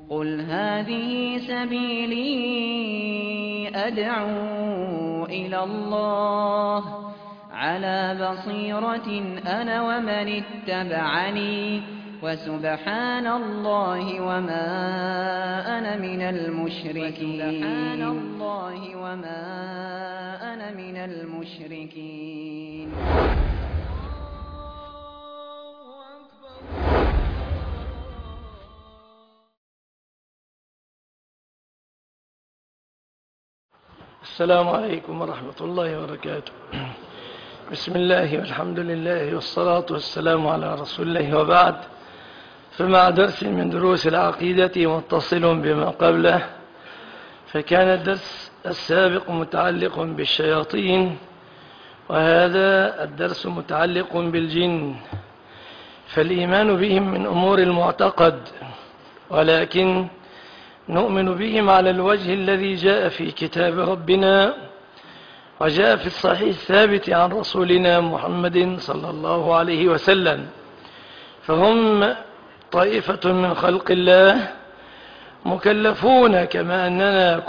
قُلْ هَٰذِهِ سَبِيلِي أَدْعُو إِلَى اللَّهِ ۚ عَلَىٰ بَصِيرَةٍ أَنَا وَمَنِ اتَّبَعَنِي ۖ وَسُبْحَانَ اللَّهِ وَمَا أَنَا مِنَ الْمُشْرِكِينَ. السلام عليكم ورحمة الله وبركاته. بسم الله والحمد لله والصلاة والسلام على رسول الله، وبعد، فمع درس من دروس العقيدة متصل بما قبله. فكان الدرس السابق متعلق بالشياطين، وهذا الدرس متعلق بالجن. فالإيمان بهم من أمور المعتقد، ولكن نؤمن بهم على الوجه الذي جاء في كتاب ربنا وجاء في الصحيح الثابت عن رسولنا محمد صلى الله عليه وسلم. فهم طائفة من خلق الله مكلفون كما أننا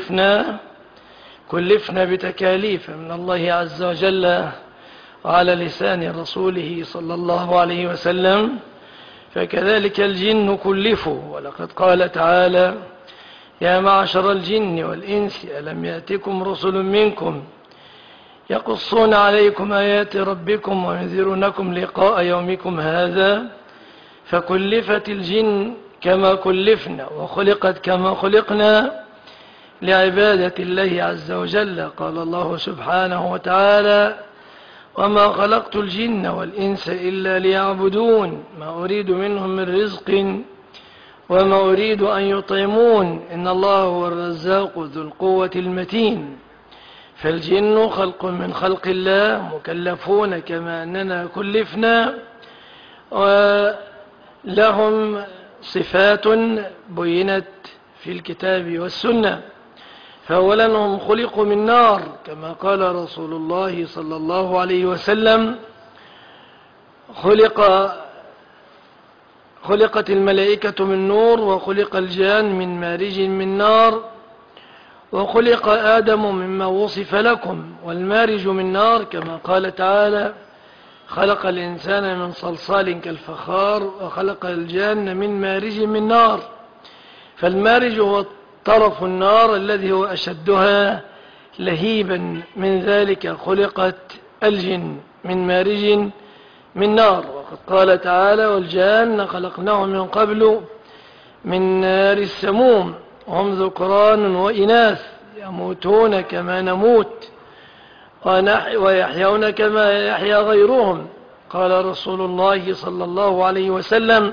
كلفنا بتكاليف من الله عز وجل وعلى لسان رسوله صلى الله عليه وسلم، فكذلك الجن كلفوا. ولقد قال تعالى: يا معشر الجن والإنس ألم يأتكم رسل منكم يقصون عليكم آيات ربكم وينذرونكم لقاء يومكم هذا. فكلفت الجن كما كلفنا، وخلقت كما خلقنا لعبادة الله عز وجل. قال الله سبحانه وتعالى: وما خلقت الجن والإنس إلا ليعبدون ما أريد منهم من رزق وما أريد أن يطعمون إن الله هو الرزاق ذو القوة المتين. فالجن خلق من خلق الله مكلفون كما أننا كلفنا، ولهم صفات بينت في الكتاب والسنة. فأولا هم خلقوا من نار كما قال رسول الله صلى الله عليه وسلم: خلقت الملائكة من نور، وخلق الجان من مارج من نار، وخلق آدم مما وصف لكم، والمارج من نار كما قال تعالى: خلق الإنسان من صلصال كالفخار، وخلق الجان من مارج من نار. فالمارج هو طرف النار الذي هو أشدها لهيبا، من ذلك خلقت الجن من مارج من نار. وقد قال تعالى: والجان خلقناه من قبل من نار السموم، هم ذكران وإناث يموتون كما نموت ويحيون كما يحيا غيرهم. قال رسول الله صلى الله عليه وسلم: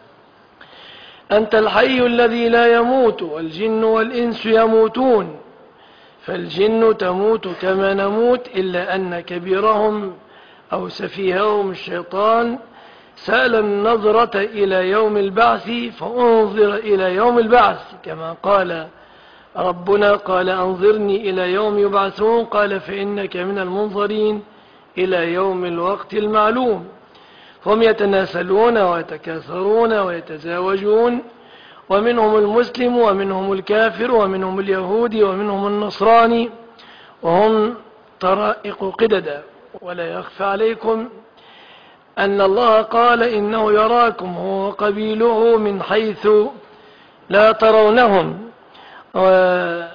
أنت الحي الذي لا يموت، والجن والإنس يموتون. فالجن تموت كما نموت، إلا أن كبيرهم أو سفيههم الشيطان سأل النظرة إلى يوم البعث فأنظر إلى يوم البعث، كما قال ربنا: قال أنظرني إلى يوم يبعثون، قال فإنك من المنظرين إلى يوم الوقت المعلوم. هم يتناسلون ويتكاثرون ويتزاوجون، ومنهم المسلم ومنهم الكافر ومنهم اليهودي ومنهم النصراني، وهم طرائق قددا. ولا يخفى عليكم أن الله قال: إنه يراكم هو وقبيله من حيث لا ترونهم. ولا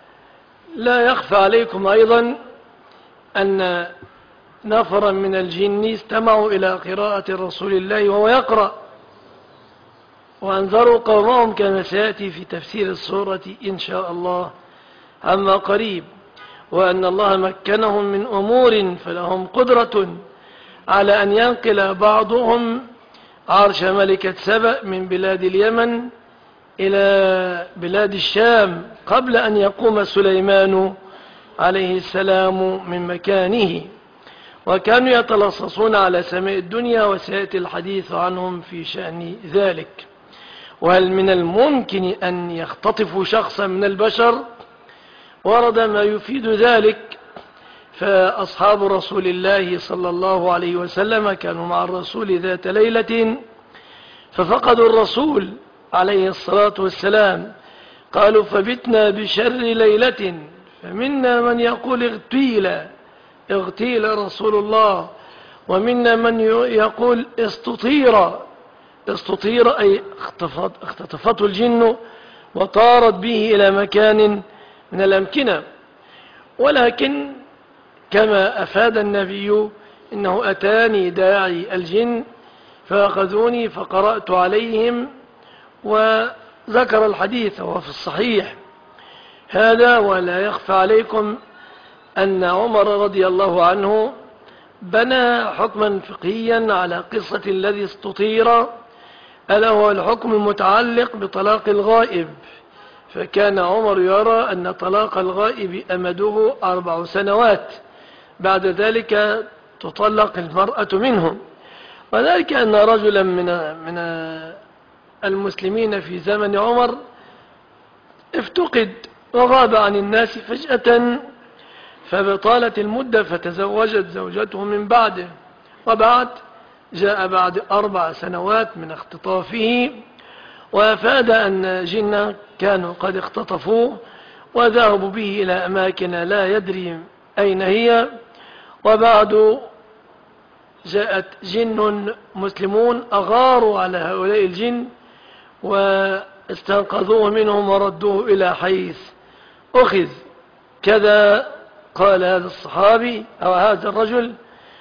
يخفى عليكم أيضا أن نفرا من الجن استمعوا إلى قراءة رسول الله وهو يقرأ، وأنذروا قومهم كما سيأتي في تفسير السورة إن شاء الله عما قريب. وأن الله مكنهم من أمور فلهم قدرة على أن ينقل بعضهم عرش ملكة سبأ من بلاد اليمن إلى بلاد الشام قبل أن يقوم سليمان عليه السلام من مكانه. وكانوا يتلصصون على سماء الدنيا، وسيأتي الحديث عنهم في شأن ذلك. وهل من الممكن أن يختطفوا شخصا من البشر؟ ورد ما يفيد ذلك. فأصحاب رسول الله صلى الله عليه وسلم كانوا مع الرسول ذات ليلة، ففقدوا الرسول عليه الصلاة والسلام. قالوا فبتنا بشر ليلة، فمنا من يقول اغتيل رسول الله، ومنا من يقول استطير أي اختطفته الجن وطارت به إلى مكان من الأمكنة. ولكن كما أفاد النبي إنه أتاني داعي الجن فأخذوني فقرأت عليهم، وذكر الحديث وهو في الصحيح هذا. ولا يخفى عليكم أن عمر رضي الله عنه بنى حكما فقهيا على قصة الذي استطير، ألا هو الحكم المتعلق بطلاق الغائب. فكان عمر يرى أن طلاق الغائب أمده 4 سنوات، بعد ذلك تطلق المرأة منهم. وذلك أن رجلا من المسلمين في زمن عمر افتقد وغاب عن الناس فجأة، فبطالت المدة فتزوجت زوجته من بعده، وبعد جاء بعد 4 سنوات من اختطافه، وأفاد أن جن كانوا قد اختطفوه وذهبوا به إلى أماكن لا يدري أين هي. وبعد جاءت جن مسلمون أغاروا على هؤلاء الجن واستنقذوه منهم وردوه إلى حيث أخذ. كذا قال هذا الصحابي أو هذا الرجل.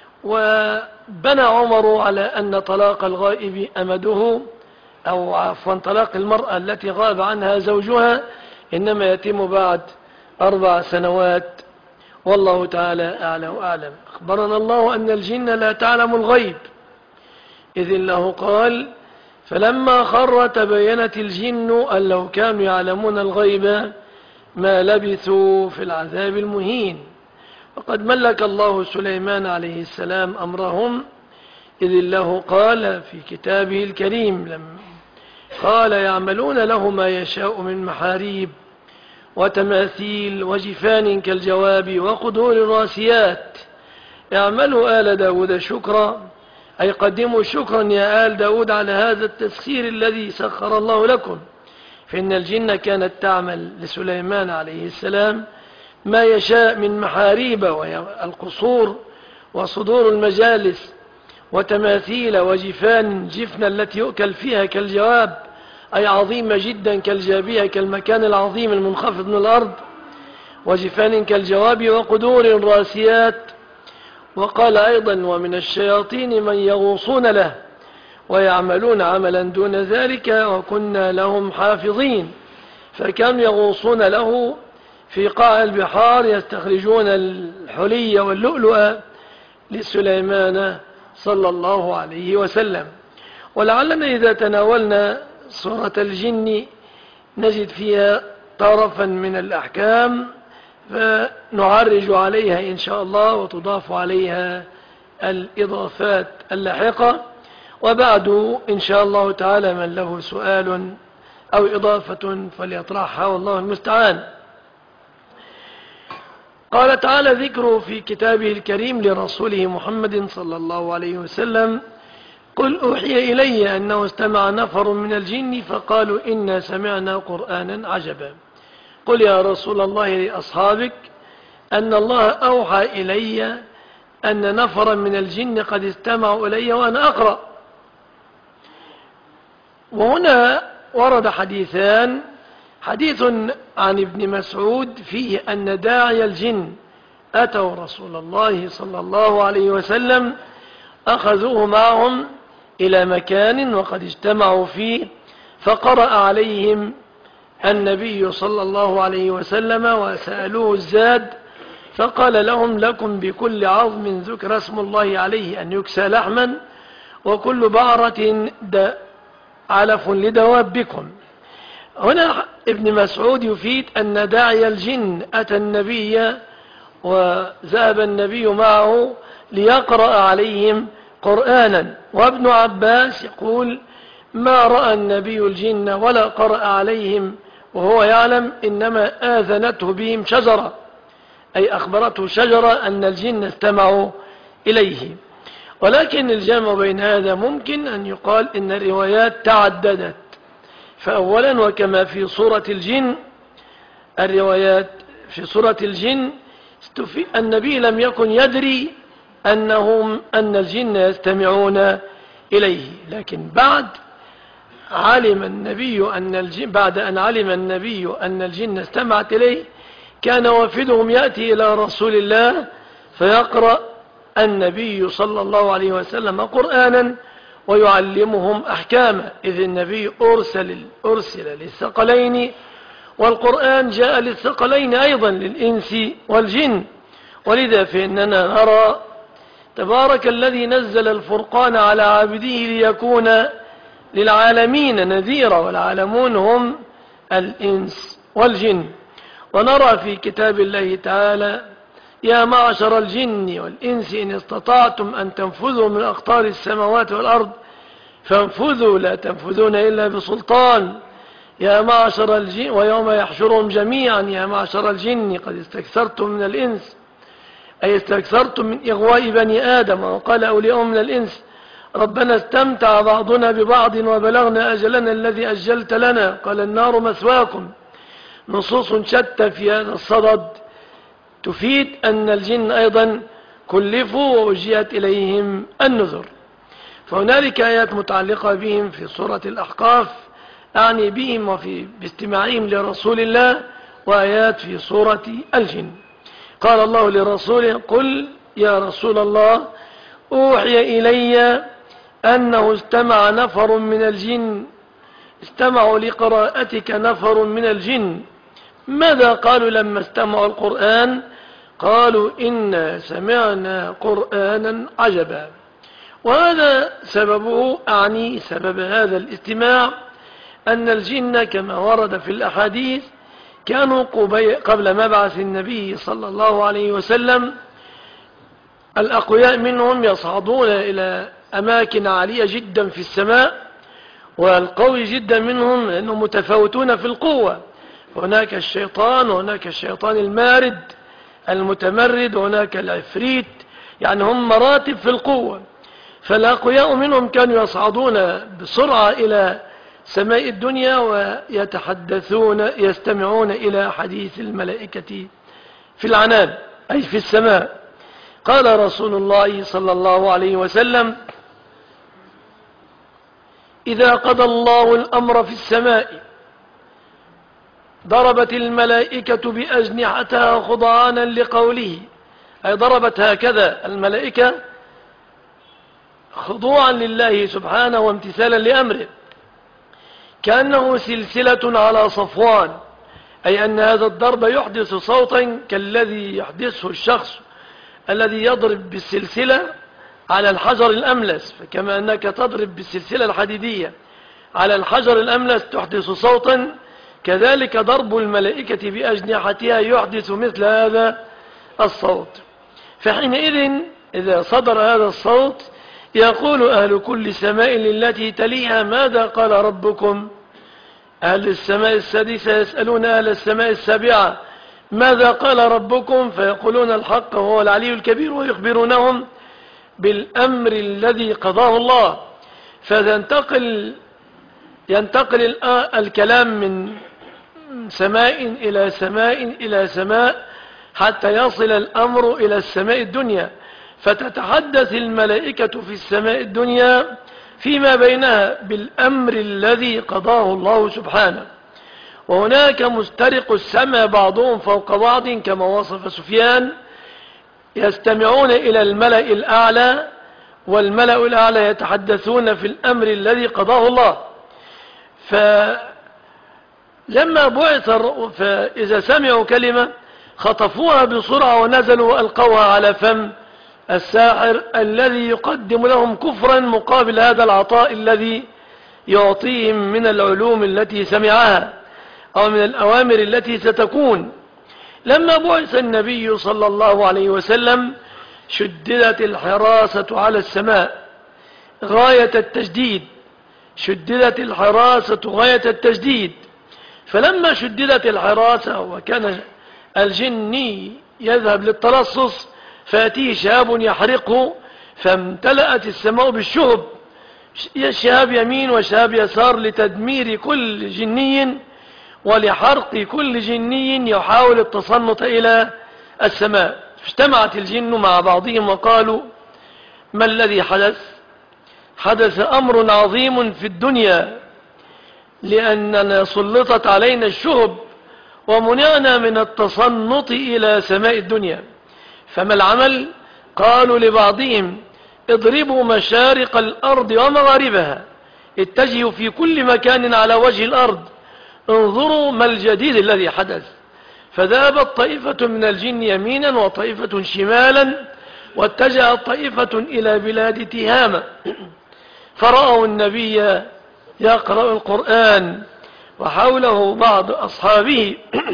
وبنى عمر على أن طلاق الغائب أمده، أو عفوا طلاق المرأة التي غاب عنها زوجها إنما يتم بعد 4 سنوات، والله تعالى أعلى وأعلم. أخبرنا الله أن الجن لا تعلم الغيب، إذ الله قال فلما خر تبينت الجن أن لو كانوا يعلمون الغيب ما لبثوا في العذاب المهين. وقد ملك الله سليمان عليه السلام أمرهم، إذ الله قال في كتابه الكريم قال يعملون له ما يشاء من محاريب وتماثيل وجفان كالجواب وقدور الراسيات. اعملوا آل داود شكرا، أي قدموا شكرا يا آل داود على هذا التسخير الذي سخر الله لكم. فإن الجن كانت تعمل لسليمان عليه السلام ما يشاء من محاريب والقصور وصدور المجالس وتماثيل وجفان، جفن التي يؤكل فيها كالجواب أي عظيمة جدا كالجابية كالمكان العظيم المنخفض من الأرض، وجفان كالجواب وقدور راسيات. وقال أيضا ومن الشياطين من يغوصون له ويعملون عملا دون ذلك وكنا لهم حافظين. فكانوا يغوصون له في قاع البحار يستخرجون الحلي واللؤلؤ لسليمان صلى الله عليه وسلم. ولعلنا إذا تناولنا سورة الجن نجد فيها طرفا من الأحكام فنعرج عليها إن شاء الله، وتضاف عليها الإضافات اللاحقة. وبعد إن شاء الله تعالى من له سؤال أو إضافة فليطرحها والله المستعان. قال تعالى ذكره في كتابه الكريم لرسوله محمد صلى الله عليه وسلم قل أوحي إلي أنه استمع نفر من الجن فقالوا إنا سمعنا قرآنا عجبا. قل يا رسول الله لأصحابك أن الله أوحى إلي أن نفرا من الجن قد استمعوا إلي وأنا أقرأ. وهنا ورد حديثان، حديث عن ابن مسعود فيه أن داعي الجن أتوا رسول الله صلى الله عليه وسلم أخذوه معهم إلى مكان وقد اجتمعوا فيه، فقرأ عليهم النبي صلى الله عليه وسلم وسألوه الزاد، فقال لهم لكم بكل عظم ذكر اسم الله عليه أن يكسى لحما، وكل بعرة علف لدوابكم. هنا ابن مسعود يفيد أن داعي الجن أتى النبي وذهب النبي معه ليقرأ عليهم قرآنا. وابن عباس يقول ما رأى النبي الجن ولا قرأ عليهم وهو يعلم، إنما آذنته بهم شجرة، أي أخبرته شجرة أن الجن استمعوا إليه. ولكن الجمع بين هذا ممكن أن يقال إن الروايات تعددت، فأولا وكما في سورة الجن الروايات في سورة الجن النبي لم يكن يدري أن الجن يستمعون إليه، لكن بعد أن علم النبي أن الجن استمعت إليه كان وافدهم يأتي إلى رسول الله فيقرأ النبي صلى الله عليه وسلم قرآنا ويعلمهم أحكامه، إذ النبي أرسل للثقلين، والقرآن جاء للثقلين أيضا للإنس والجن. ولذا فإننا نرى تبارك الذي نزل الفرقان على عبده ليكون للعالمين نذيرا، والعالمون هم الإنس والجن. ونرى في كتاب الله تعالى: يا معشر الجن والإنس إن استطعتم أن تنفذوا من أقطار السماوات والأرض فانفذوا لا تنفذون إلا بسلطان. يا معشر الجن، ويوم يحشرهم جميعا: يا معشر الجن قد استكثرتم من الإنس، أي استكثرتم من إغواء بني آدم. وقال أولياء من الإنس: ربنا استمتع بعضنا ببعض وبلغنا أجلنا الذي أجلت لنا، قال النار مثواكم. نصوص شتى في هذا الصدد تفيد أن الجن أيضا كلفوا ووجهت إليهم النذر. فهنالك آيات متعلقة بهم في سورة الأحقاف أعني بهم باستماعهم لرسول الله، وآيات في سورة الجن. قال الله لرسوله: قل يا رسول الله أوحي إلي أنه استمع نفر من الجن، استمعوا لقراءتك نفر من الجن، ماذا قالوا لما استمعوا القرآن؟ قالوا إنا سمعنا قرآنا عجبا. وهذا سببه، أعني سبب هذا الاستماع، أن الجن كما ورد في الأحاديث كانوا قبل مبعث النبي صلى الله عليه وسلم الأقوياء منهم يصعدون إلى أماكن عالية جدا في السماء، والقوي جدا منهم أنهم متفاوتون في القوة. هناك الشيطان، وهناك الشيطان المارد المتمرد، وهناك العفريت، يعني هم مراتب في القوة. فالأقوياء منهم كانوا يصعدون بسرعة إلى سماء الدنيا ويتحدثون يستمعون إلى حديث الملائكة في العنان، أي في السماء. قال رسول الله صلى الله عليه وسلم: إذا قضى الله الأمر في السماء ضربت الملائكة بأجنحتها خضعانا لقوله، أي ضربت هكذا الملائكة خضوعا لله سبحانه وامتثالا لأمره، كأنه سلسلة على صفوان، أي أن هذا الضرب يحدث صوتا كالذي يحدثه الشخص الذي يضرب بالسلسلة على الحجر الأملس، فكما أنك تضرب بالسلسلة الحديدية على الحجر الأملس تحدث صوتا، كذلك ضرب الملائكة بأجنحتها يحدث مثل هذا الصوت. فحينئذ إذا صدر هذا الصوت يقول أهل كل سماء للتي تليها: ماذا قال ربكم؟ أهل السماء السادسة يسألون أهل السماء السابعة: ماذا قال ربكم؟ فيقولون الحق وهو العلي الكبير، ويخبرونهم بالأمر الذي قضاه الله. ينتقل الكلام من سماء إلى سماء إلى سماء حتى يصل الأمر إلى السماء الدنيا، فتتحدث الملائكة في السماء الدنيا فيما بينها بالأمر الذي قضاه الله سبحانه. وهناك مسترق السماء بعضهم فوق بعض كما وصف سفيان، يستمعون إلى الملأ الأعلى، والملأ الأعلى يتحدثون في الأمر الذي قضاه الله. فلما بعث فإذا سمعوا كلمة خطفوها بسرعة ونزلوا وألقوها على فم الساحر الذي يقدم لهم كفرا مقابل هذا العطاء الذي يعطيهم من العلوم التي سمعها أو من الأوامر التي ستكون. لما بعث النبي صلى الله عليه وسلم شددت الحراسة على السماء غاية التشديد، شددت الحراسة غاية التشديد. فلما شددت الحراسة وكان الجني يذهب للتلصص فأتيه شهاب يحرقه، فامتلأت السماء بالشهب، شهاب يمين وشهاب يسار لتدمير كل جني ولحرق كل جني يحاول التصنت إلى السماء. اجتمعت الجن مع بعضهم وقالوا: ما الذي حدث؟ حدث أمر عظيم في الدنيا، لأننا سلطت علينا الشهب ومنعنا من التصنت إلى سماء الدنيا. فما العمل؟ قالوا لبعضهم: اضربوا مشارق الأرض ومغاربها، اتجهوا في كل مكان على وجه الأرض، انظروا ما الجديد الذي حدث. فذهبت طائفة من الجن يمينا وطائفة شمالا، واتجهت طائفة إلى بلاد تهامة، فرأوا النبي يقرأ القرآن وحوله بعض أصحابه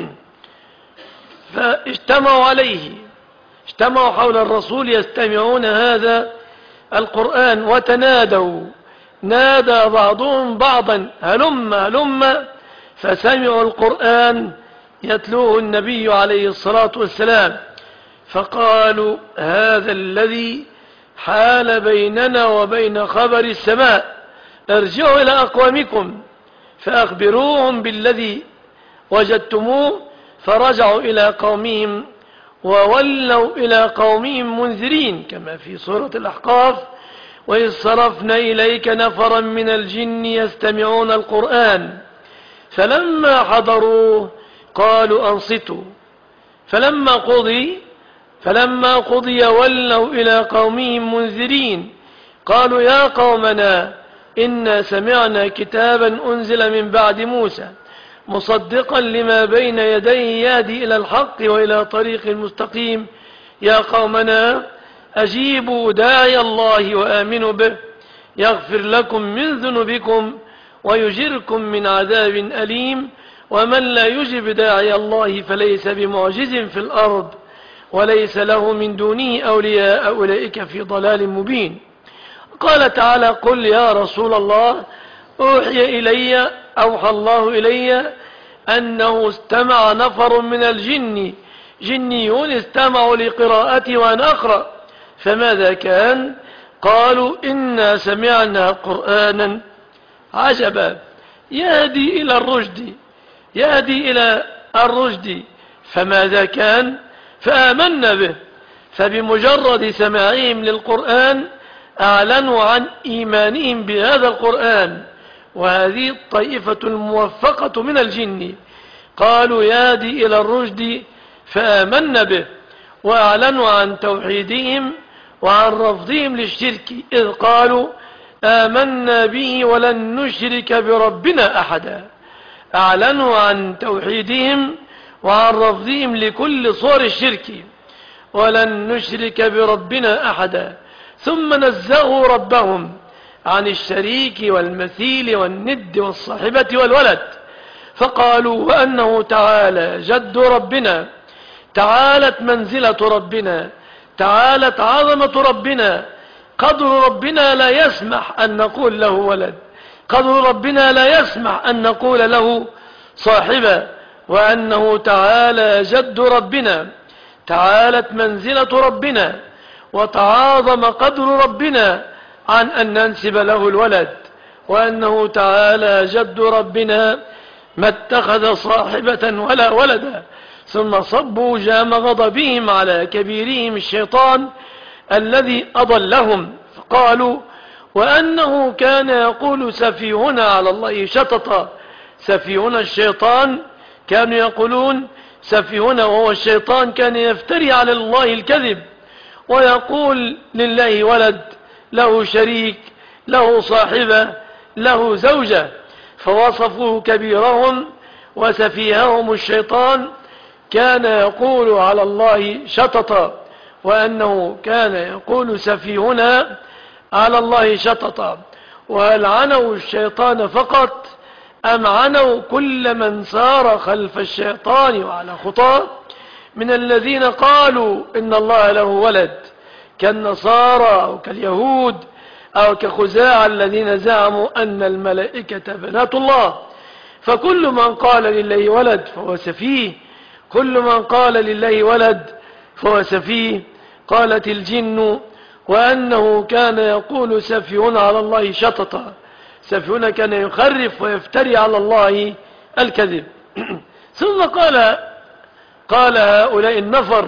فاجتمعوا عليه، اجتمعوا حول الرسول يستمعون هذا القرآن وتنادوا، نادى بعضهم بعضا: هلم هلم، فسمعوا القرآن يتلوه النبي عليه الصلاة والسلام، فقالوا: هذا الذي حال بيننا وبين خبر السماء، ارجعوا إلى أقوامكم فأخبروهم بالذي وجدتموه. فرجعوا إلى قومهم وولوا إلى قومهم منذرين، كما في سورة الأحقاف: وإذ صرفنا إليك نفرا من الجن يستمعون القرآن فلما حضروه قالوا أنصتوا فلما قضي ولوا إلى قومهم منذرين قالوا: يا قومنا إنا سمعنا كتابا أنزل من بعد موسى مصدقا لما بين يديه يهدي إلى الحق وإلى طريق مستقيم، يا قومنا أجيبوا داعي الله وآمنوا به يغفر لكم من ذنوبكم ويجركم من عذاب أليم، ومن لا يجب داعي الله فليس بمعجز في الأرض وليس له من دونه أولياء أولئك في ضلال مبين. قال تعالى: قل يا رسول الله أوحى الله إلي أنه استمع نفر من الجن، جنيون استمعوا لقراءتي وأنا أقرأ، فماذا كان؟ قالوا: إنا سمعنا قرآنا عجبا يهدي إلى الرشد، فماذا كان؟ فآمنا به. فبمجرد سماعهم للقرآن أعلنوا عن إيمانهم بهذا القرآن. وهذه الطائفة الموفقة من الجن قالوا: يهدي إلى الرشد، فآمنا به، وأعلنوا عن توحيدهم وعن رفضهم للشرك، إذ قالوا: آمنا به ولن نشرك بربنا أحدا. أعلنوا عن توحيدهم وعن رفضهم لكل صور الشرك، ولن نشرك بربنا أحدا، ثم نزهوا ربهم عن الشريك والمثيل والند والصاحبة والولد، فقالوا: وأنه تعالى جد ربنا، تعالت منزلة ربنا، تعالت عظمة ربنا، قدر ربنا لا يسمح أن نقول له ولد، قدر ربنا لا يسمح أن نقول له صاحبة، وأنه تعالى جد ربنا، تعالت منزلة ربنا، وتعاظم قدر ربنا عن أن ننسب له الولد، وأنه تعالى جد ربنا ما اتخذ صاحبة ولا ولدا. ثم صبوا جام غضبهم على كبيرهم الشيطان الذي أضلهم، فقالوا: وأنه كان يقول سفيهنا على الله شططا. سفيهنا الشيطان، كانوا يقولون سفيهنا، وهو الشيطان كان يفتري على الله الكذب ويقول لله ولد، له شريك، له صاحبة، له زوجة. فوصفوا كبيرهم وسفيههم الشيطان كان يقول على الله شططا، وأنه كان يقول سفيهنا على الله شططا. وهل عنوا الشيطان فقط أم عنوا كل من سار خلف الشيطان وعلى خطاه من الذين قالوا إن الله له ولد، كالنصارى أو كاليهود أو كخزاع الذين زعموا أن الملائكة بنات الله؟ فكل من قال لله ولد فهو سفيه، كل من قال لله ولد فهو سفيه. قالت الجن: وأنه كان يقول سفيهنا على الله شططا. سفيهنا كان يخرف ويفتري على الله الكذب. ثم قال هؤلاء النفر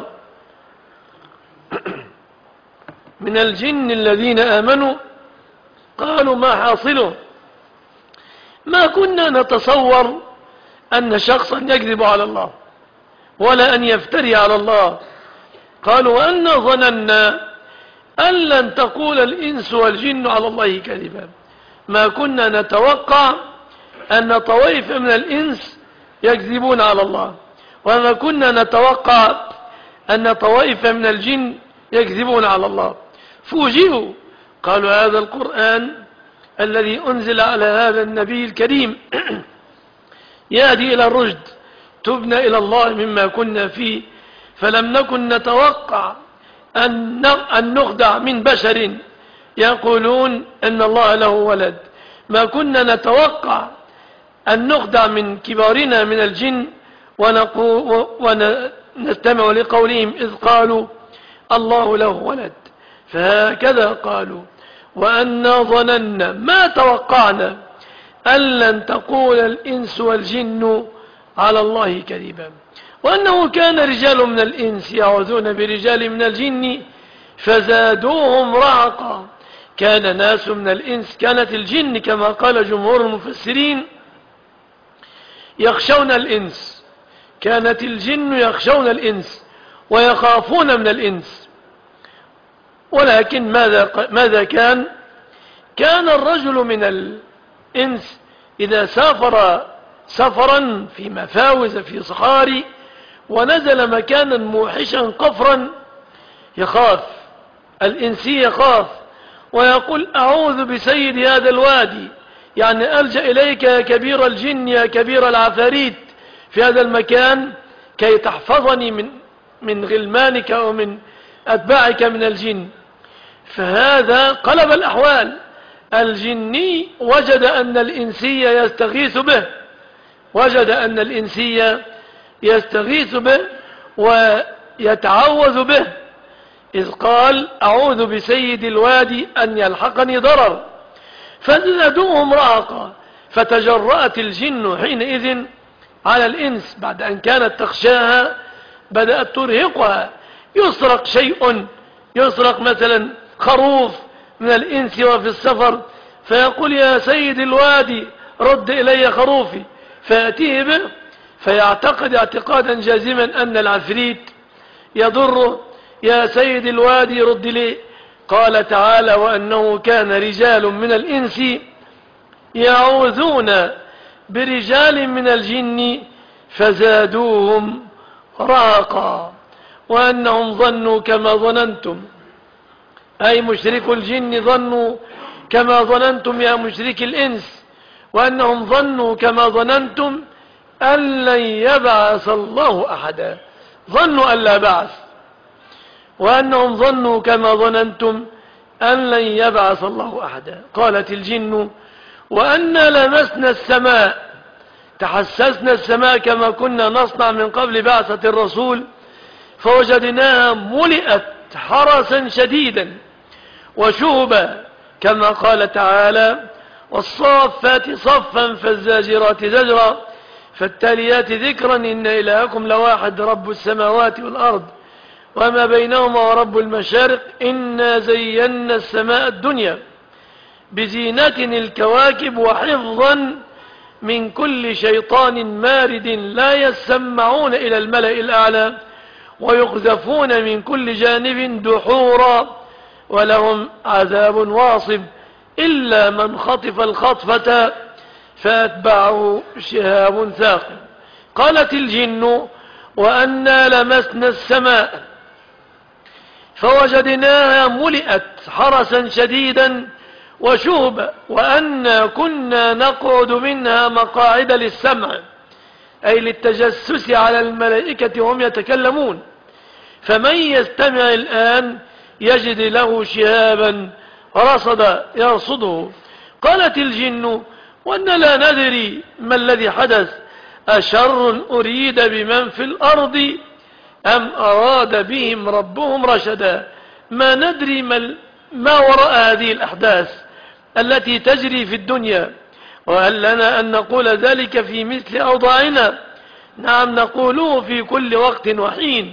من الجن الذين آمنوا قالوا ما حاصله؟ ما كنا نتصور أن شخصا يكذب على الله ولا أن يفتري على الله. قالوا وأنا ظننا أن لن تقول الإنس والجن على الله كذبا. ما كنا نتوقع أن طوائف من الإنس يكذبون على الله، وما كنا نتوقع أن طوائف من الجن يكذبون على الله. فوجئوا قالوا هذا القرآن الذي أنزل على هذا النبي الكريم يهدي إلى الرشد، تبنا إلى الله مما كنا فيه، فلم نكن نتوقع أن نخدع من بشر يقولون أن الله له ولد. ما كنا نتوقع أن نخدع من كبارنا من الجن ونستمع لقولهم إذ قالوا الله له ولد. فهكذا قالوا وأنا ظننا، ما توقعنا أن لن تقول الإنس والجن على الله كذبا. وأنه كان رجال من الإنس يعوذون برجال من الجن فزادوهم رهقا. كان ناس من الإنس، كانت الجن كما قال جمهور المفسرين يخشون الإنس، كانت الجن يخشون الإنس ويخافون من الإنس. ولكن ماذا كان الرجل من الإنس إذا سافر سفرا في مفاوز في صحاري ونزل مكانا موحشا قفرا يخاف، الإنسي يخاف ويقول أعوذ بسيد هذا الوادي، يعني ألجأ إليك يا كبير الجن يا كبير العفاريت في هذا المكان كي تحفظني من غلمانك ومن أتباعك من الجن. فهذا قلب الأحوال. الجني وجد أن الإنسي يستغيث به، وجد أن الإنسي يستغيث به ويتعوذ به، إذ قال أعوذ بسيد الوادي أن يلحقني ضرر. فزادوهم رهقا، فتجرأت الجن حينئذ على الإنس بعد أن كانت تخشاها، بدأت ترهقها. يسرق شيء، يسرق مثلا خروف من الإنس وفي السفر، فيقول يا سيد الوادي رد إلي خروفي، فيأتيه به فيعتقد اعتقادا جازما أن العفريت يضره، يا سيد الوادي رد لي. قال تعالى وأنه كان رجال من الإنس يعوذون برجال من الجن فزادوهم رهقا وأنهم ظنوا كما ظننتم، أي مشرك الجن ظنوا كما ظننتم يا مشرك الإنس، وأنهم ظنوا كما ظننتم أن لن يبعث الله أحدا. ظنوا أن لا بعث، وأنهم ظنوا كما ظننتم أن لن يبعث الله أحدا. قالت الجن وأنا لمسنا السماء، تحسسنا السماء كما كنا نصنع من قبل بعثة الرسول، فوجدناها ملئت حرسا شديدا وشهبا، كما قال تعالى والصافات صفا فالزاجرات زجرا فالتاليات ذكرا إن إلهكم لواحد رب السماوات والأرض وما بينهما ورب المشارق إنا زينا السماء الدنيا بزينة الكواكب وحفظا من كل شيطان مارد لا يسمعون إلى الملأ الأعلى ويقذفون من كل جانب دحورا ولهم عذاب واصب إلا من خطف الخطفة فأتبعه شهاب ثاقب. قالت الجن وأنا لمسنا السماء فوجدناها ملئت حرسا شديدا وشهبا وأنا كنا نقعد منها مقاعد للسمع، أي للتجسس على الملائكة وهم يتكلمون، فمن يستمع الآن يجد له شهابا رصدا يرصده. قالت الجن وأن لا ندري ما الذي حدث، أشر أريد بمن في الأرض أم أراد بهم ربهم رشدا. ما ندري ما وراء هذه الأحداث التي تجري في الدنيا، وهل لنا أن نقول ذلك في مثل أوضاعنا؟ نعم نقوله في كل وقت وحين.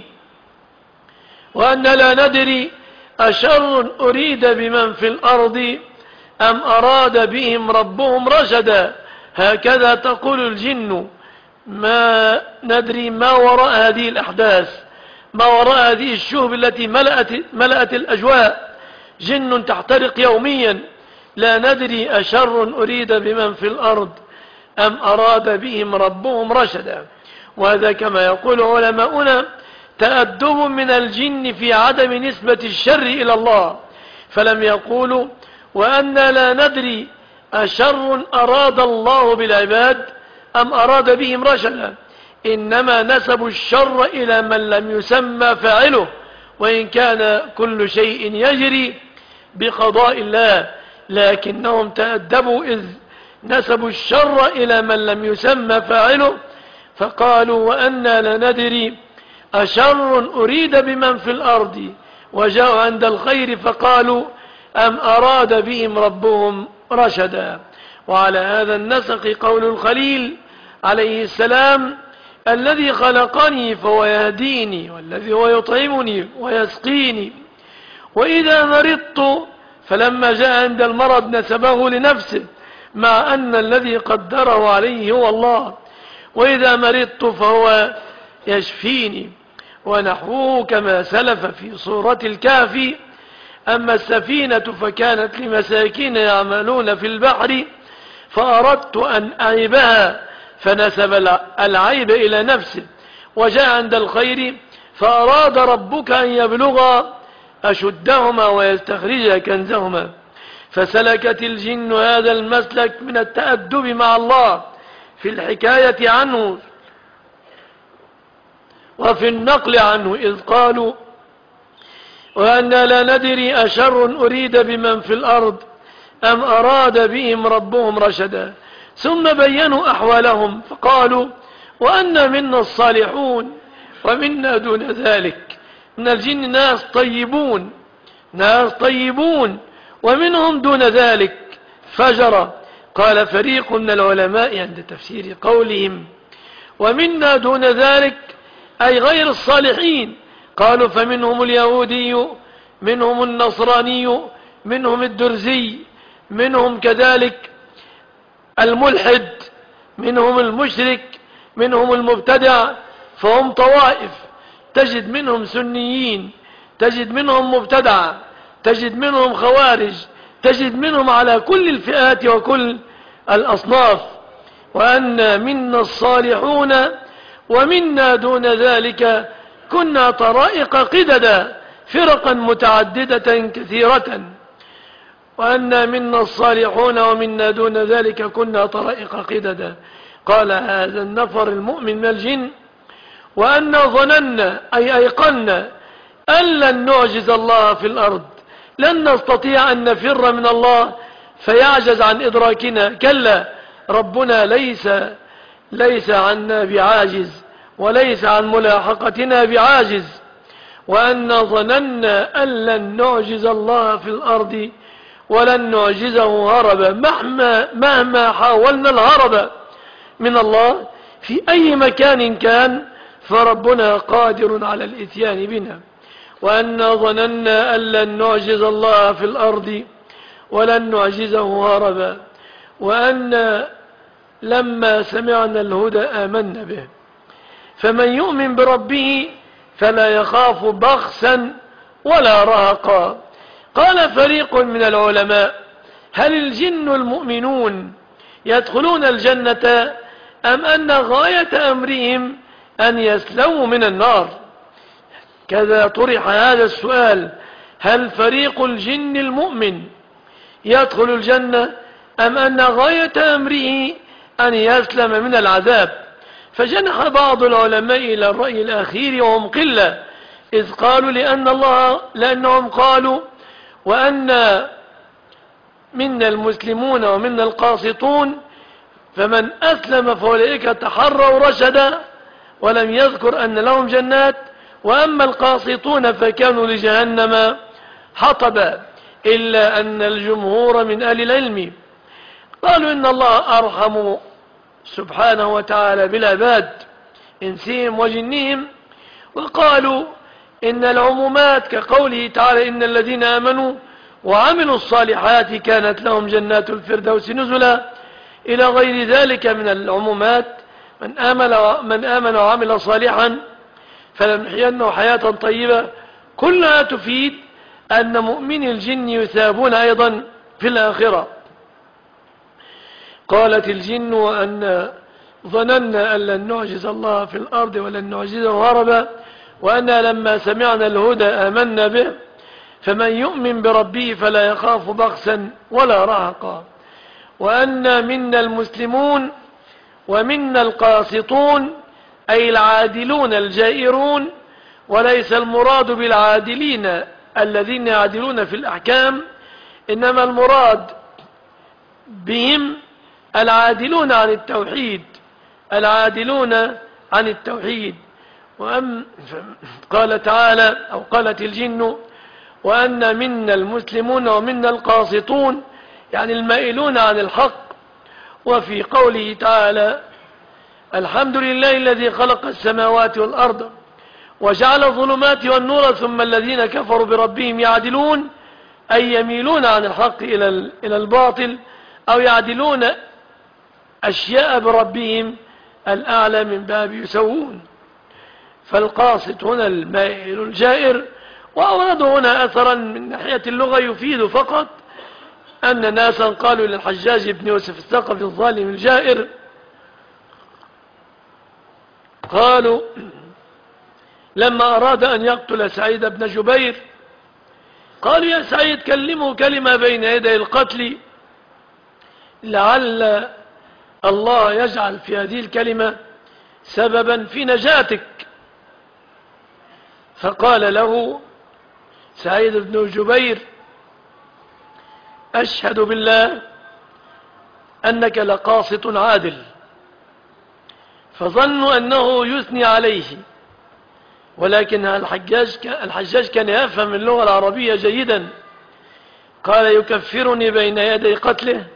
وأن لا ندري أشر أريد بمن في الأرض أم أراد بهم ربهم رشدا، هكذا تقول الجن. ما ندري ما وراء هذه الأحداث، ما وراء هذه الشهب التي ملأت الأجواء. جن تحترق يوميا، لا ندري أشر أريد بمن في الأرض أم أراد بهم ربهم رشدا. وهذا كما يقول علماؤنا تأدب من الجن في عدم نسبة الشر إلى الله، فلم يقولوا وأن لا ندري أشر أراد الله بالعباد أم أراد بهم رشدا، إنما نسبوا الشر إلى من لم يسمى فاعله، وإن كان كل شيء يجري بقضاء الله، لكنهم تأدبوا إذ نسبوا الشر إلى من لم يسمى فاعله، فقالوا وأنا لندري أشر أريد بمن في الأرض، وجاءوا عند الخير فقالوا أم أراد بهم ربهم رشدا. وعلى هذا النسق قول الخليل عليه السلام الذي خلقني فهو يهديني، والذي هو يطعمني ويسقيني، وإذا مرضت، فلما جاء عند المرض نسبه لنفسه مع أن الذي قدره عليه هو الله، وإذا مرضت فهو يشفيني، ونحوه كما سلف في سورة الكهف. أما السفينة فكانت لمساكين يعملون في البحر فأردت أن أعيبها، فنسب العيب إلى نفسه. وجاء عند الخير فأراد ربك أن يبلغ أشدهما ويستخرج كنزهما، فسلكت الجن هذا المسلك من التأدب مع الله في الحكاية عنه وفي النقل عنه، إذ قالوا وأنا لا ندري أشر أريد بمن في الأرض أم أراد بهم ربهم رشدا. ثم بينوا أحوالهم فقالوا وأنا منا الصالحون ومنا دون ذلك. من الجن ناس طيبون ومنهم دون ذلك فجر. قال فريق من العلماء عند تفسير قولهم ومنا دون ذلك أي غير الصالحين، قالوا فمنهم اليهودي، منهم النصراني، منهم الدرزي، منهم كذلك الملحد، منهم المشرك، منهم المبتدع، فهم طوائف. تجد منهم سنيين، تجد منهم مبتدع، تجد منهم خوارج، تجد منهم على كل الفئات وكل الأصناف. وأن منا الصالحون ومنا دون ذلك كنا طرائق قددا فرقا متعددة كثيرة. وأن منا الصالحون ومنا دون ذلك كنا طرائق قددا. قال هذا النفر المؤمن من الجن وأن ظننا أي أيقنا أن لن نعجز الله في الأرض، لن نستطيع أن نفر من الله فيعجز عن إدراكنا، كلا ربنا ليس عنا بعاجز وليس عن ملاحقتنا بعاجز. وأن ظننا أن لن نعجز الله في الأرض ولن نعجزه هربا، مهما حاولنا الهرب من الله في أي مكان كان فربنا قادر على الإتيان بنا. وأن ظننا أن لن نعجز الله في الأرض ولن نعجزه هربا، وأن لما سمعنا الهدى آمنا به، فمن يؤمن بربه فلا يخاف بخسا ولا رهقا. قال فريق من العلماء هل الجن المؤمنون يدخلون الجنة أم أن غاية أمرهم أن يسلموا من النار؟ كذا طرح هذا السؤال، هل فريق الجن المؤمن يدخل الجنة أم أن غاية أمره أن يسلم من العذاب؟ فجنح بعض العلماء إلى الرأي الأخير وهم قلة، إذ قالوا لأنهم قالوا وأن منا المسلمون ومنا القاسطون، فمن أسلم فأولئك تحروا رشدا، ولم يذكر أن لهم جنات، وأما القاسطون فكانوا لجهنم حطبا. إلا أن الجمهور من أهل العلم قالوا إن الله أرحم سبحانه وتعالى بالعباد إنسهم وجنهم، وقالوا إن العمومات كقوله تعالى إن الذين آمنوا وعملوا الصالحات كانت لهم جنات الفردوس نزلا إلى غير ذلك من العمومات. من آمن وعمل صالحا فلنحيينه حياة طيبة، كلها تفيد أن مؤمن الجن يثابون أيضا في الآخرة. قالت الجن وأن ظننا أن لن نعجز الله في الأرض ولن نعجزه هربا وأنا لما سمعنا الهدى آمنا به فمن يؤمن بربه فلا يخاف بخسا ولا رهقا وأن منا المسلمون ومنا القاسطون أي العادلون الجائرون، وليس المراد بالعادلين الذين يعدلون في الأحكام، إنما المراد بهم العادلون عن التوحيد، العادلون عن التوحيد. قال تعالى أو قالت الجن وأن منا المسلمون ومنا القاسطون يعني المائلون عن الحق. وفي قوله تعالى الحمد لله الذي خلق السماوات والأرض وجعل الظلمات والنور ثم الذين كفروا بربهم يعدلون أي يميلون عن الحق إلى الباطل أو يعدلون أشياء بربهم الأعلى من باب يسوون. فالقاسط هنا المائل الجائر، وأورده هنا أثرا من ناحية اللغة يفيد فقط أن ناسا قالوا للحجاج بن يوسف الثقفي الظالم الجائر، قالوا لما أراد أن يقتل سعيد بن جبير قالوا يا سعيد كلمه كلمة بين يدي القتل لعل الله يجعل في هذه الكلمة سببا في نجاتك. فقال له سعيد بن جبير أشهد بالله أنك لقاسط عادل. فظنوا أنه يثني عليه، ولكن الحجاج كان يفهم اللغة العربية جيدا. قال يكفرني بين يدي قتله؟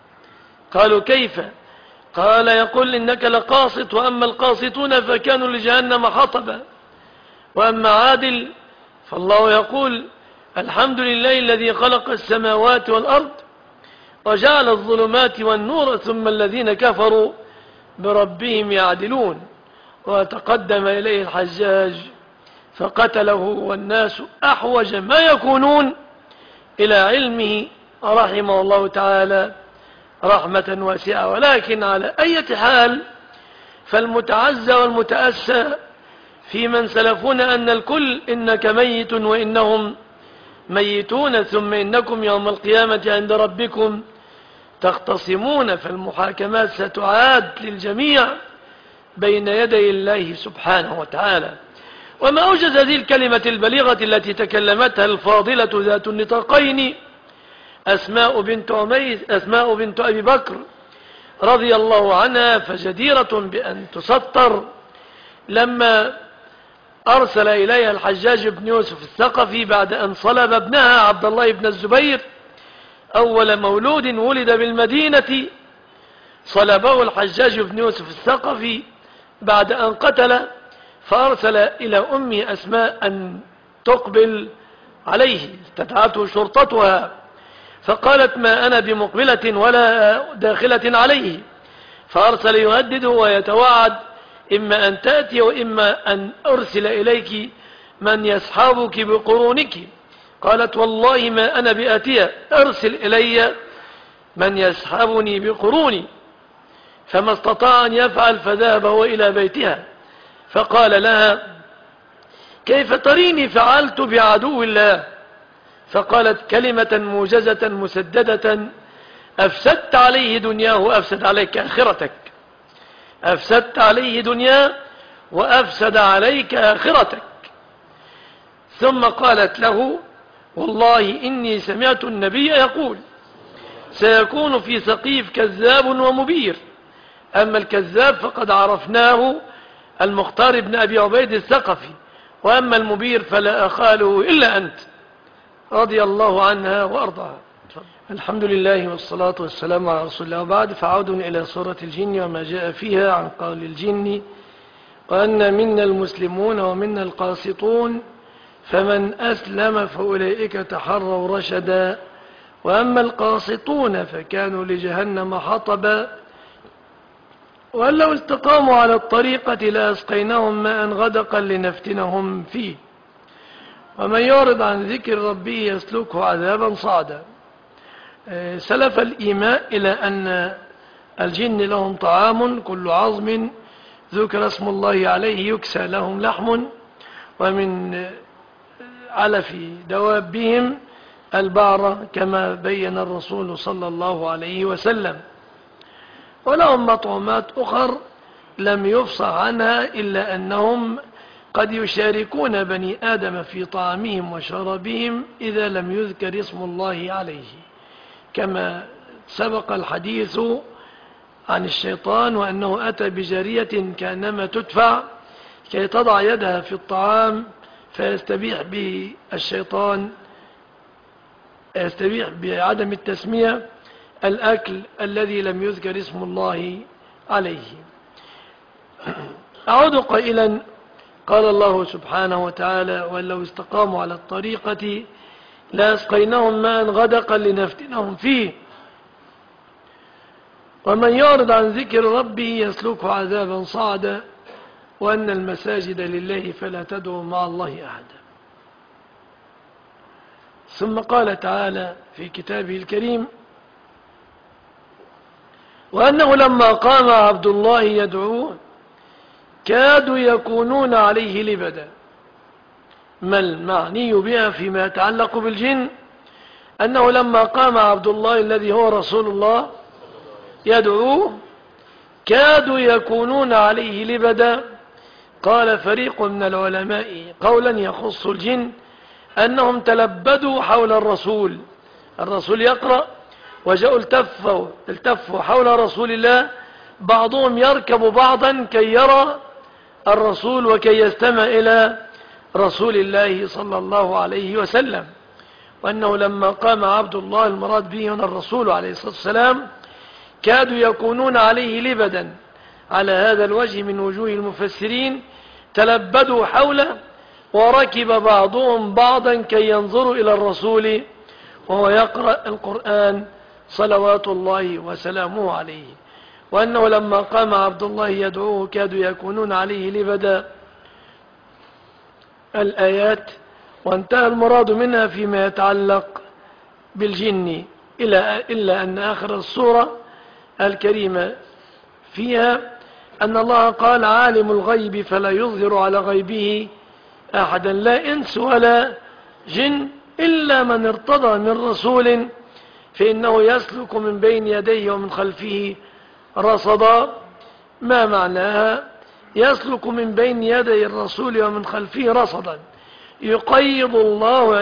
قالوا كيف؟ قال يقول إنك لقاسط وأما القاسطون فكانوا لجهنم حطبا وأما عادل فالله يقول الحمد لله الذي خلق السماوات والأرض وجعل الظلمات والنور ثم الذين كفروا بربهم يعدلون. وتقدم إليه الحجاج فقتله والناس أحوج ما يكونون إلى علمه رحمه الله تعالى رحمة واسعة. ولكن على أي حال فالمتعزى والمتأسى في من سلفون أن الكل إنك ميت وإنهم ميتون ثم إنكم يوم القيامة عند ربكم تختصمون، فالمحاكمات ستعاد للجميع بين يدي الله سبحانه وتعالى. وما أوجز هذه الكلمة البليغة التي تكلمتها الفاضلة ذات النطاقين أسماء بنت أبي بكر رضي الله عنها، فجديرة بأن تسطر. لما أرسل إليها الحجاج بن يوسف الثقفي بعد أن صلب ابنها عبد الله بن الزبير أول مولود ولد بالمدينة، صلبه الحجاج بن يوسف الثقفي بعد أن قتل، فأرسل إلى أمه أسماء أن تقبل عليه، استدعته شرطتها فقالت ما أنا بمقبلة ولا داخلة عليه، فأرسل يهدده ويتوعد إما أن تأتي وإما أن أرسل إليك من يسحبك بقرونك. قالت والله ما أنا بآتية، أرسل إلي من يسحبني بقروني. فما استطاع أن يفعل فذهب هو إلى بيتها فقال لها كيف تريني فعلت بعدو الله؟ فقالت كلمة موجزة مسددة أفسدت عليه دنياه وأفسد عليك آخرتك، أفسدت عليه دنياه وأفسد عليك آخرتك. ثم قالت له والله إني سمعت النبي يقول سيكون في ثقيف كذاب ومبير، أما الكذاب فقد عرفناه المختار بن أبي عبيد الثقفي، وأما المبير فلا أخاله إلا أنت. رضي الله عنها وأرضاها. الحمد لله والصلاة والسلام على رسول الله، وبعد، فعود إلى سورة الجن وما جاء فيها عن قول الجن: وأن منا المسلمون ومنا القاسطون فمن أسلم فأولئك تحروا رشدا وأما القاسطون فكانوا لجهنم حطبا وأن لو استقاموا على الطريقة لأسقيناهم ماء غدقا لنفتنهم فيه ومن يعرض عن ذكر ربه يسلكه عذابا صعدا. سلف الإيماء إلى أن الجن لهم طعام كل عظم ذكر اسم الله عليه يكسى لهم لحم، ومن علف دوابهم البعرة كما بين الرسول صلى الله عليه وسلم، ولهم مطعومات أخر لم يفصح عنها إلا أنهم قد يشاركون بني آدم في طعامهم وشرابهم إذا لم يذكر اسم الله عليه، كما سبق الحديث عن الشيطان وأنه أتى بجارية كأنما تدفع كي تضع يدها في الطعام فيستبيح به الشيطان، يستبيح بعدم التسمية الأكل الذي لم يذكر اسم الله عليه. أعود قائلا: قال الله سبحانه وتعالى: وأن لو استقاموا على الطريقة لأسقيناهم ماء غدقا لنفتنهم فيه ومن يعرض عن ذكر ربه يسلكه عذابا صعدا وأن المساجد لله فلا تدعوا مع الله أحدا. ثم قال تعالى في كتابه الكريم: وأنه لما قام عبد الله يدعوه كادوا يكونون عليه لبدا. ما المعني بها فيما يتعلق بالجن؟ أنه لما قام عبد الله الذي هو رسول الله يدعوه كادوا يكونون عليه لبدا. قال فريق من العلماء قولا يخص الجن أنهم تلبدوا حول الرسول يقرأ وجاءوا التفوا حول رسول الله، بعضهم يركب بعضا كي يرى الرسول وكي يستمع إلى رسول الله صلى الله عليه وسلم. وأنه لما قام عبد الله المراد به هنا الرسول عليه الصلاة والسلام كادوا يكونون عليه لبدا. على هذا الوجه من وجوه المفسرين تلبدوا حوله وركب بعضهم بعضا كي ينظروا إلى الرسول وهو يقرأ القرآن صلوات الله وسلامه عليه. وأنه لما قام عبد الله يدعوه كادوا يكونون عليه لبدا الآيات، وانتهى المراد منها فيما يتعلق بالجن إلا أن آخر السورة الكريمة فيها أن الله قال: عالم الغيب فلا يظهر على غيبه أحدا لا إنس ولا جن إلا من ارتضى من رسول فإنه يسلك من بين يديه ومن خلفه رصدا. ما معناها؟ يسلك من بين يدي الرسول ومن خلفه رصدا. يقيض الله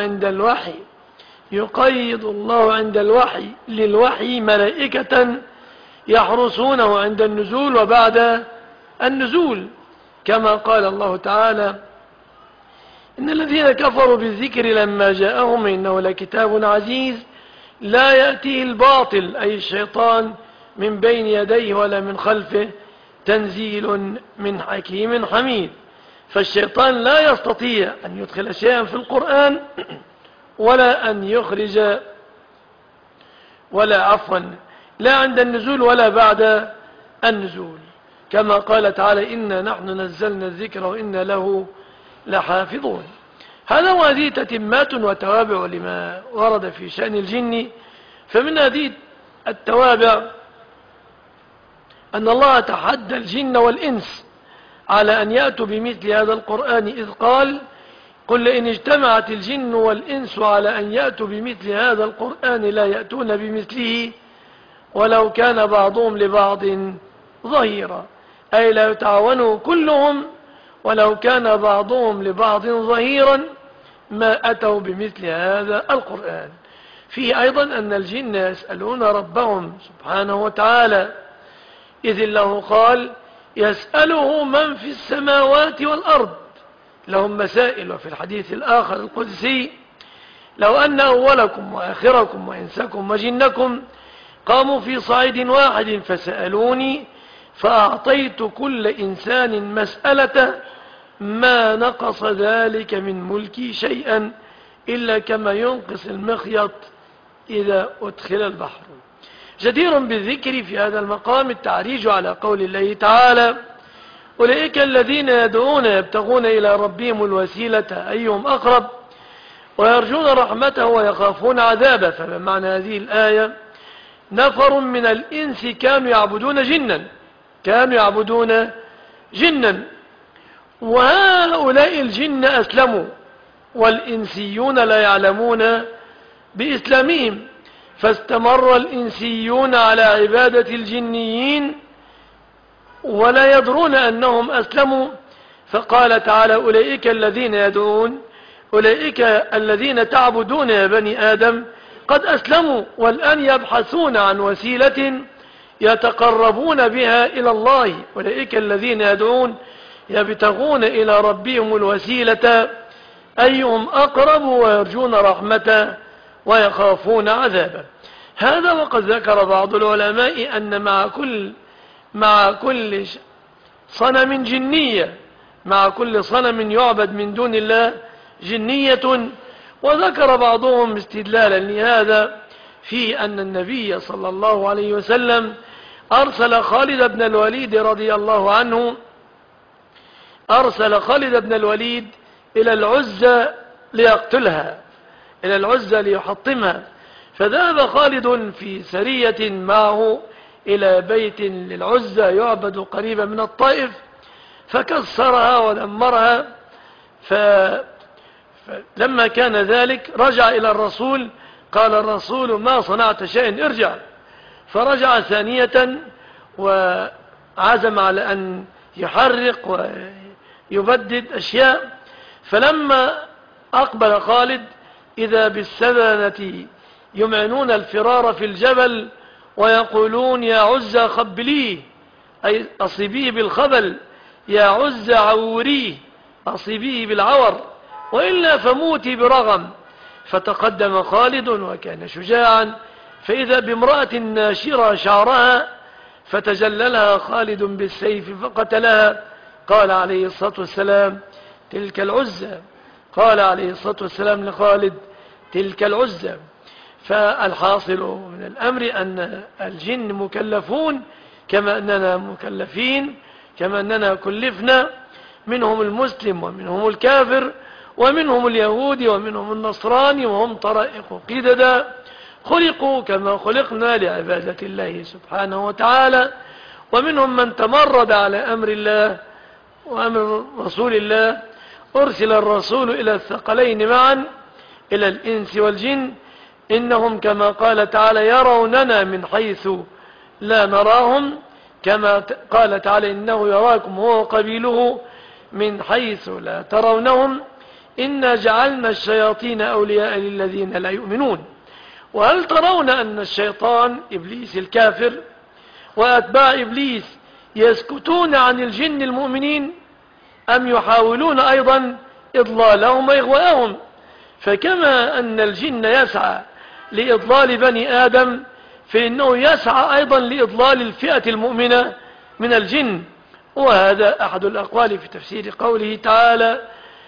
عند الوحي للوحي ملائكة يحرسونه عند النزول وبعد النزول، كما قال الله تعالى: إن الذين كفروا بالذكر لما جاءهم إنه لكتاب عزيز لا يأتيه الباطل أي الشيطان من بين يديه ولا من خلفه تنزيل من حكيم حميد. فالشيطان لا يستطيع أن يدخل شيئا في القرآن ولا أن يخرج لا عند النزول ولا بعد النزول، كما قال تعالى: إنا نحن نزلنا الذكر وإنا له لحافظون. هذا وهذه تتمات وتوابع لما ورد في شأن الجن. فمن هذه التوابع أن الله تحدى الجن والإنس على أن يأتوا بمثل هذا القرآن، إذ قال: قل إن اجتمعت الجن والإنس على أن يأتوا بمثل هذا القرآن لا يأتون بمثله ولو كان بعضهم لبعض ظهيرا، أي لا يتعاونوا كلهم ولو كان بعضهم لبعض ظهيرا ما أتوا بمثل هذا القرآن. فيه أيضا أن الجن يسألون ربهم سبحانه وتعالى، إذ الله قال: يسأله من في السماوات والأرض، لهم مسائل. وفي الحديث الآخر القدسي: لو أن أولكم وآخركم وإنسكم وجنكم قاموا في صعيد واحد فسألوني فأعطيت كل إنسان مسألة ما نقص ذلك من ملكي شيئا إلا كما ينقص المخيط إذا أدخل البحر. جدير بالذكر في هذا المقام التعريج على قول الله تعالى: أولئك الذين يدعون يبتغون إلى ربهم الوسيلة أيهم أقرب ويرجون رحمته ويخافون عذابه. فبمعنى هذه الآية نفر من الإنس كانوا يعبدون جنا وهؤلاء الجن أسلموا والإنسيون لا يعلمون بإسلامهم، فاستمر الإنسيون على عبادة الجنيين ولا يدرون أنهم أسلموا. فقال تعالى: أولئك الذين يدعون، أولئك الذين تعبدون يا بني آدم قد أسلموا والآن يبحثون عن وسيلة يتقربون بها إلى الله. أولئك الذين يدعون يبتغون إلى ربهم الوسيلة أيهم أقرب ويرجون رحمته ويخافون عذابه. هذا وقد ذكر بعض العلماء أن مع كل صنم جنية، مع كل صنم يعبد من دون الله جنية. وذكر بعضهم استدلالا لهذا في أن النبي صلى الله عليه وسلم أرسل خالد بن الوليد رضي الله عنه، أرسل خالد بن الوليد إلى العزة ليقتلها، إلى العزة ليحطمها. فذهب خالد في سرية معه إلى بيت للعزة يعبد قريبا من الطائف فكسرها ودمرها. فلما كان ذلك رجع إلى الرسول، قال الرسول: ما صنعت شيء، ارجع. فرجع ثانية وعزم على أن يحرق ويبدد أشياء. فلما أقبل خالد إذا بالسبنة يمعنون الفرار في الجبل ويقولون: يا عزة خبليه، أي أصيبيه بالخبل، يا عزة عوريه، أصيبيه بالعور، وإلا فموتي برغم. فتقدم خالد وكان شجاعا فإذا بامرأة ناشرة شعرها فتجللها خالد بالسيف فقتلها. قال عليه الصلاة والسلام: تلك العزة. قال عليه الصلاة والسلام لخالد: تلك العزة. فالحاصل من الأمر أن الجن مكلفون كما أننا مكلفين، كما أننا كلفنا، منهم المسلم ومنهم الكافر ومنهم اليهودي ومنهم النصراني، وهم طرائق قددا خلقوا كما خلقنا لعبادة الله سبحانه وتعالى. ومنهم من تمرد على أمر الله وأمر رسول الله، أرسل الرسول إلى الثقلين معا، إلى الإنس والجن، إنهم كما قال تعالى: يروننا من حيث لا نراهم، كما قال تعالى: إنه يراكم هو وقبيله من حيث لا ترونهم، إنا جعلنا الشياطين أولياء للذين لا يؤمنون. وهل ترون أن الشيطان إبليس الكافر وأتباع إبليس يسكتون عن الجن المؤمنين أم يحاولون أيضا إضلالهم وإغواءهم؟ فكما أن الجن يسعى لإضلال بني آدم فإنه يسعى أيضا لإضلال الفئة المؤمنة من الجن. وهذا أحد الأقوال في تفسير قوله تعالى: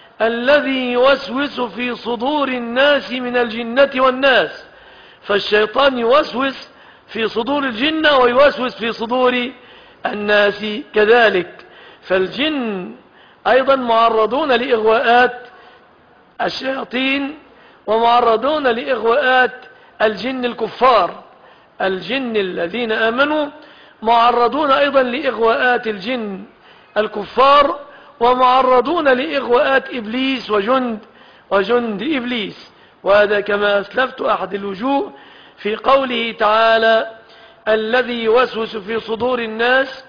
الذي يوسوس في صدور الناس من الجنة والناس. فالشيطان يوسوس في صدور الجنة ويوسوس في صدور الناس كذلك. فالجن أيضا معرضون لإغواءات الشياطين ومعرضون لإغواءات الجن الكفار. الجن الذين آمنوا معرضون أيضا لإغواءات الجن الكفار ومعرضون لإغواءات إبليس وجند إبليس. وهذا كما أسلفت أحد الوجوه في قوله تعالى: الذي يوسوس في صدور الناس،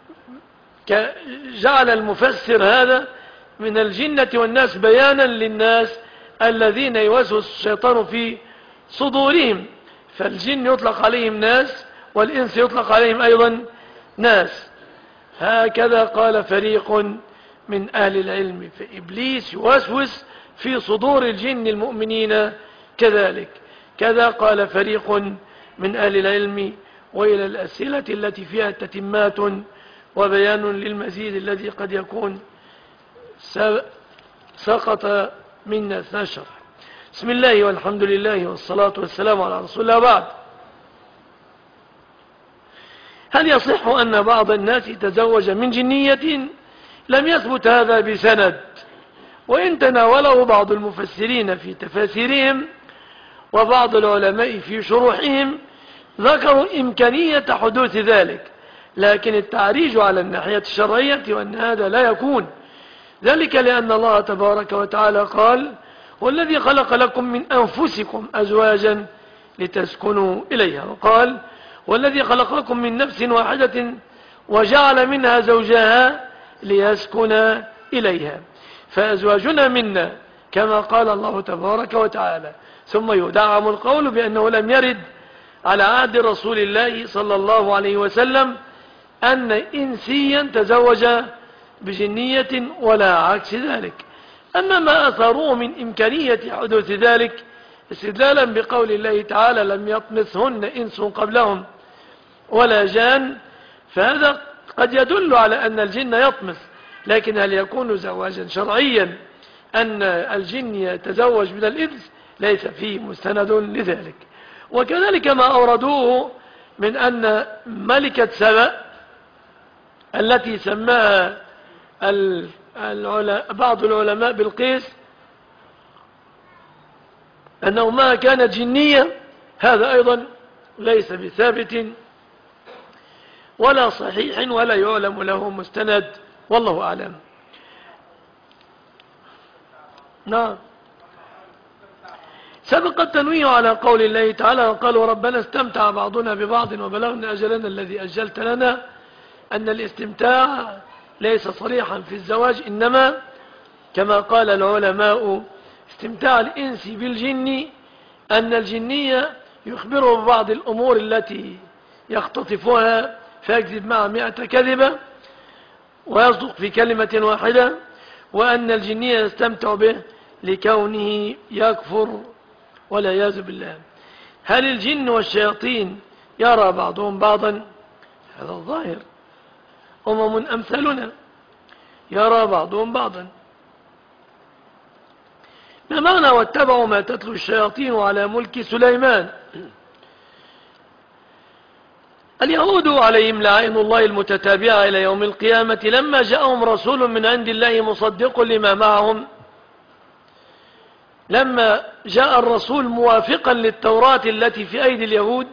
جعل المفسر هذا من الجنة والناس بيانا للناس الذين يوسوس الشيطان في صدورهم. فالجن يطلق عليهم ناس والإنس يطلق عليهم أيضا ناس. هكذا قال فريق من أهل العلم. فإبليس يوسوس في صدور الجن المؤمنين كذلك. كذا قال فريق من أهل العلم. وإلى الأسئلة التي فيها تتمات وبيان للمزيد الذي قد يكون سقط منا أثناء الشرح. بسم الله والحمد لله والصلاة والسلام على رسول الله. بعد، هل يصح أن بعض الناس تزوج من جنية؟ لم يثبت هذا بسند، وإن تناوله بعض المفسرين في تفاسيرهم وبعض العلماء في شروحهم ذكروا إمكانية حدوث ذلك، لكن التعريج على الناحية الشرعية وأن هذا لا يكون ذلك، لأن الله تبارك وتعالى قال: والذي خلق لكم من أنفسكم أزواجا لتسكنوا إليها، وقال: والذي خلق لكم من نفس واحدة وجعل منها زوجها ليسكن إليها، فأزواجنا منا كما قال الله تبارك وتعالى. ثم يدعم القول بأنه لم يرد على عهد رسول الله صلى الله عليه وسلم أن إنسيا تزوج بجنية ولا عكس ذلك. أما ما أثروه من إمكانية حدوث ذلك استدلالا بقول الله تعالى: لم يطمثهن إنس قبلهم ولا جان، فهذا قد يدل على أن الجن يطمث، لكن هل يكون زواجا شرعيا أن الجن يتزوج من الإنس؟ ليس فيه مستند لذلك. وكذلك ما أوردوه من أن ملكة سبأ التي سماها بعض العلماء بالقيس أنه ما كانت جنية، هذا أيضا ليس بثابت ولا صحيح ولا يعلم له مستند، والله أعلم. نعم، سبق التنويه على قول الله تعالى: وقالوا ربنا استمتع بعضنا ببعض وبلغنا أجلنا الذي أجلت لنا، أن الاستمتاع ليس صريحا في الزواج، إنما كما قال العلماء استمتاع الإنس بالجن أن الجنية يخبره ببعض الأمور التي يختطفها فيكذب مع 100 كذبة ويصدق في كلمة واحدة، وأن الجنية يستمتع به لكونه يكفر والعياذ بالله. هل الجن والشياطين يرى بعضهم بعضا؟ هذا الظاهر. أمثالنا يرى بعضهم بعضا. ما معنى واتبعوا ما تتلو الشياطين على ملك سليمان؟ اليهود عليهم لعائن الله المتتابعة إلى يوم القيامة لما جاءهم رسول من عند الله مصدق لما معهم، لما جاء الرسول موافقا للتوراة التي في أيدي اليهود: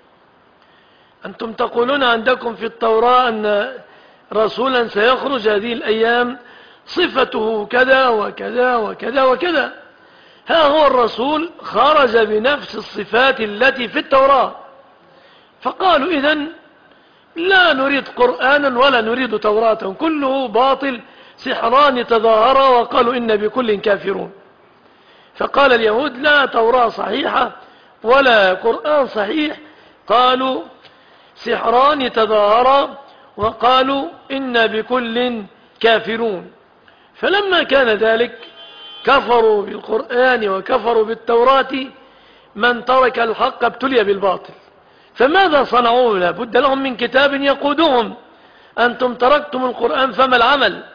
أنتم تقولون عندكم في التوراة أن رسولا سيخرج هذه الأيام صفته كذا وكذا وكذا وكذا، ها هو الرسول خرج بنفس الصفات التي في التوراة. فقالوا: إذن لا نريد قرآنا ولا نريد توراة، كله باطل، سحران تظاهرا، وقالوا إن بكل كافرون. فقال اليهود: لا توراة صحيحة ولا قرآن صحيح، قالوا سحران تظاهرا، وقالوا إن بكل كافرون. فلما كان ذلك كفروا بالقرآن وكفروا بالتوراة، من ترك الحق ابتلي بالباطل. فماذا صنعوا؟ لا بد لهم من كتاب يقودهم. أنتم تركتم القرآن فما العمل؟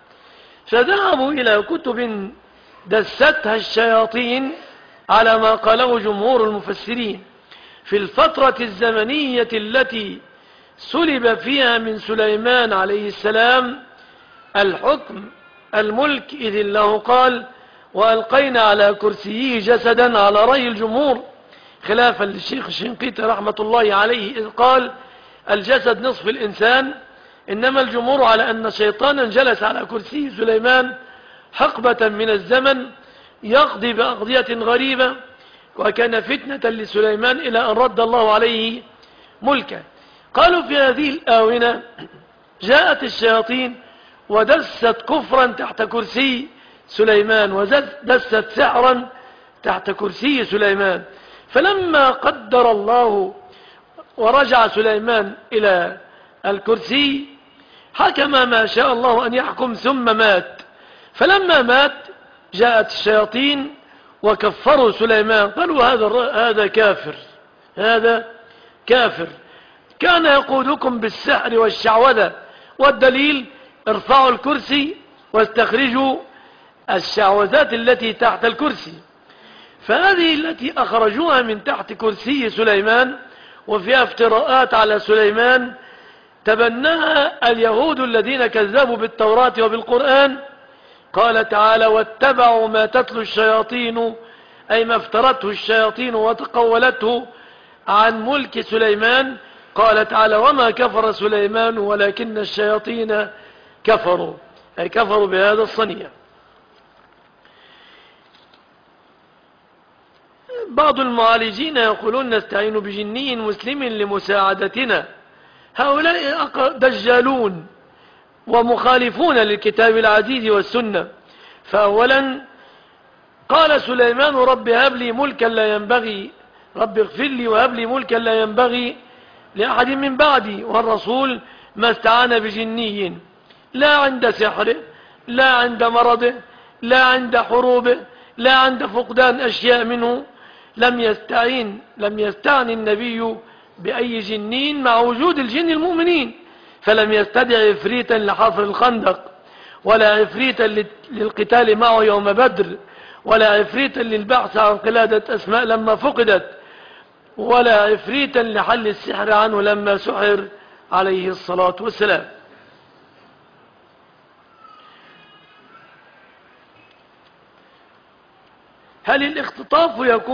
فذهبوا إلى كتب دستها الشياطين على ما قاله جمهور المفسرين في الفترة الزمنية التي سلب فيها من سليمان عليه السلام الحكم الملك، إذ الله قال: وألقينا على كرسيه جسدا، على رأي الجمهور، خلافا للشيخ الشنقيطي رحمة الله عليه إذ قال الجسد نصف الإنسان، إنما الجمهور على أن شيطانا جلس على كرسي سليمان حقبة من الزمن يقضي بأقضية غريبة، وكان فتنة لسليمان إلى أن رد الله عليه ملكه. قالوا في هذه الآونة جاءت الشياطين ودست كفرا تحت كرسي سليمان، ودست سحرا تحت كرسي سليمان. فلما قدر الله ورجع سليمان إلى الكرسي حكم ما شاء الله أن يحكم ثم مات. فلما مات جاءت الشياطين وكفروا سليمان، قالوا هذا كافر، هذا كافر، كان يقودكم بالسحر والشعوذة، والدليل ارفعوا الكرسي واستخرجوا الشعوذات التي تحت الكرسي. فهذه التي أخرجوها من تحت كرسي سليمان وفيها افتراءات على سليمان تبناها اليهود الذين كذبوا بالتوراة وبالقرآن. قال تعالى: واتبعوا ما تتلو الشياطين، أي ما افترته الشياطين وتقولته عن ملك سليمان. قال تعالى: وما كفر سليمان ولكن الشياطين كفروا، أي كفروا بهذا الصنيع. بعض المعالجين يقولون نستعين بجني مسلم لمساعدتنا. هؤلاء دجالون ومخالفون للكتاب العزيز والسنة. فأولا قال سليمان: رب هب لي ملكا لا ينبغي، رب اغفر لي وهب لي ملكا لا ينبغي لأحد من بعدي. والرسول ما استعان بجني، لا عند سحره، لا عند مرضه، لا عند حروبه، لا عند فقدان أشياء منه. لم يستعن النبي بأي جنين مع وجود الجن المؤمنين، فلم يستدع عفريتا لحفر الخندق، ولا عفريتا للقتال معه يوم بدر، ولا عفريتا للبحث عن قلادة أسماء لما فقدت، ولا عفريتا لحل السحر عنه لما سحر عليه الصلاة والسلام. هل الاختطاف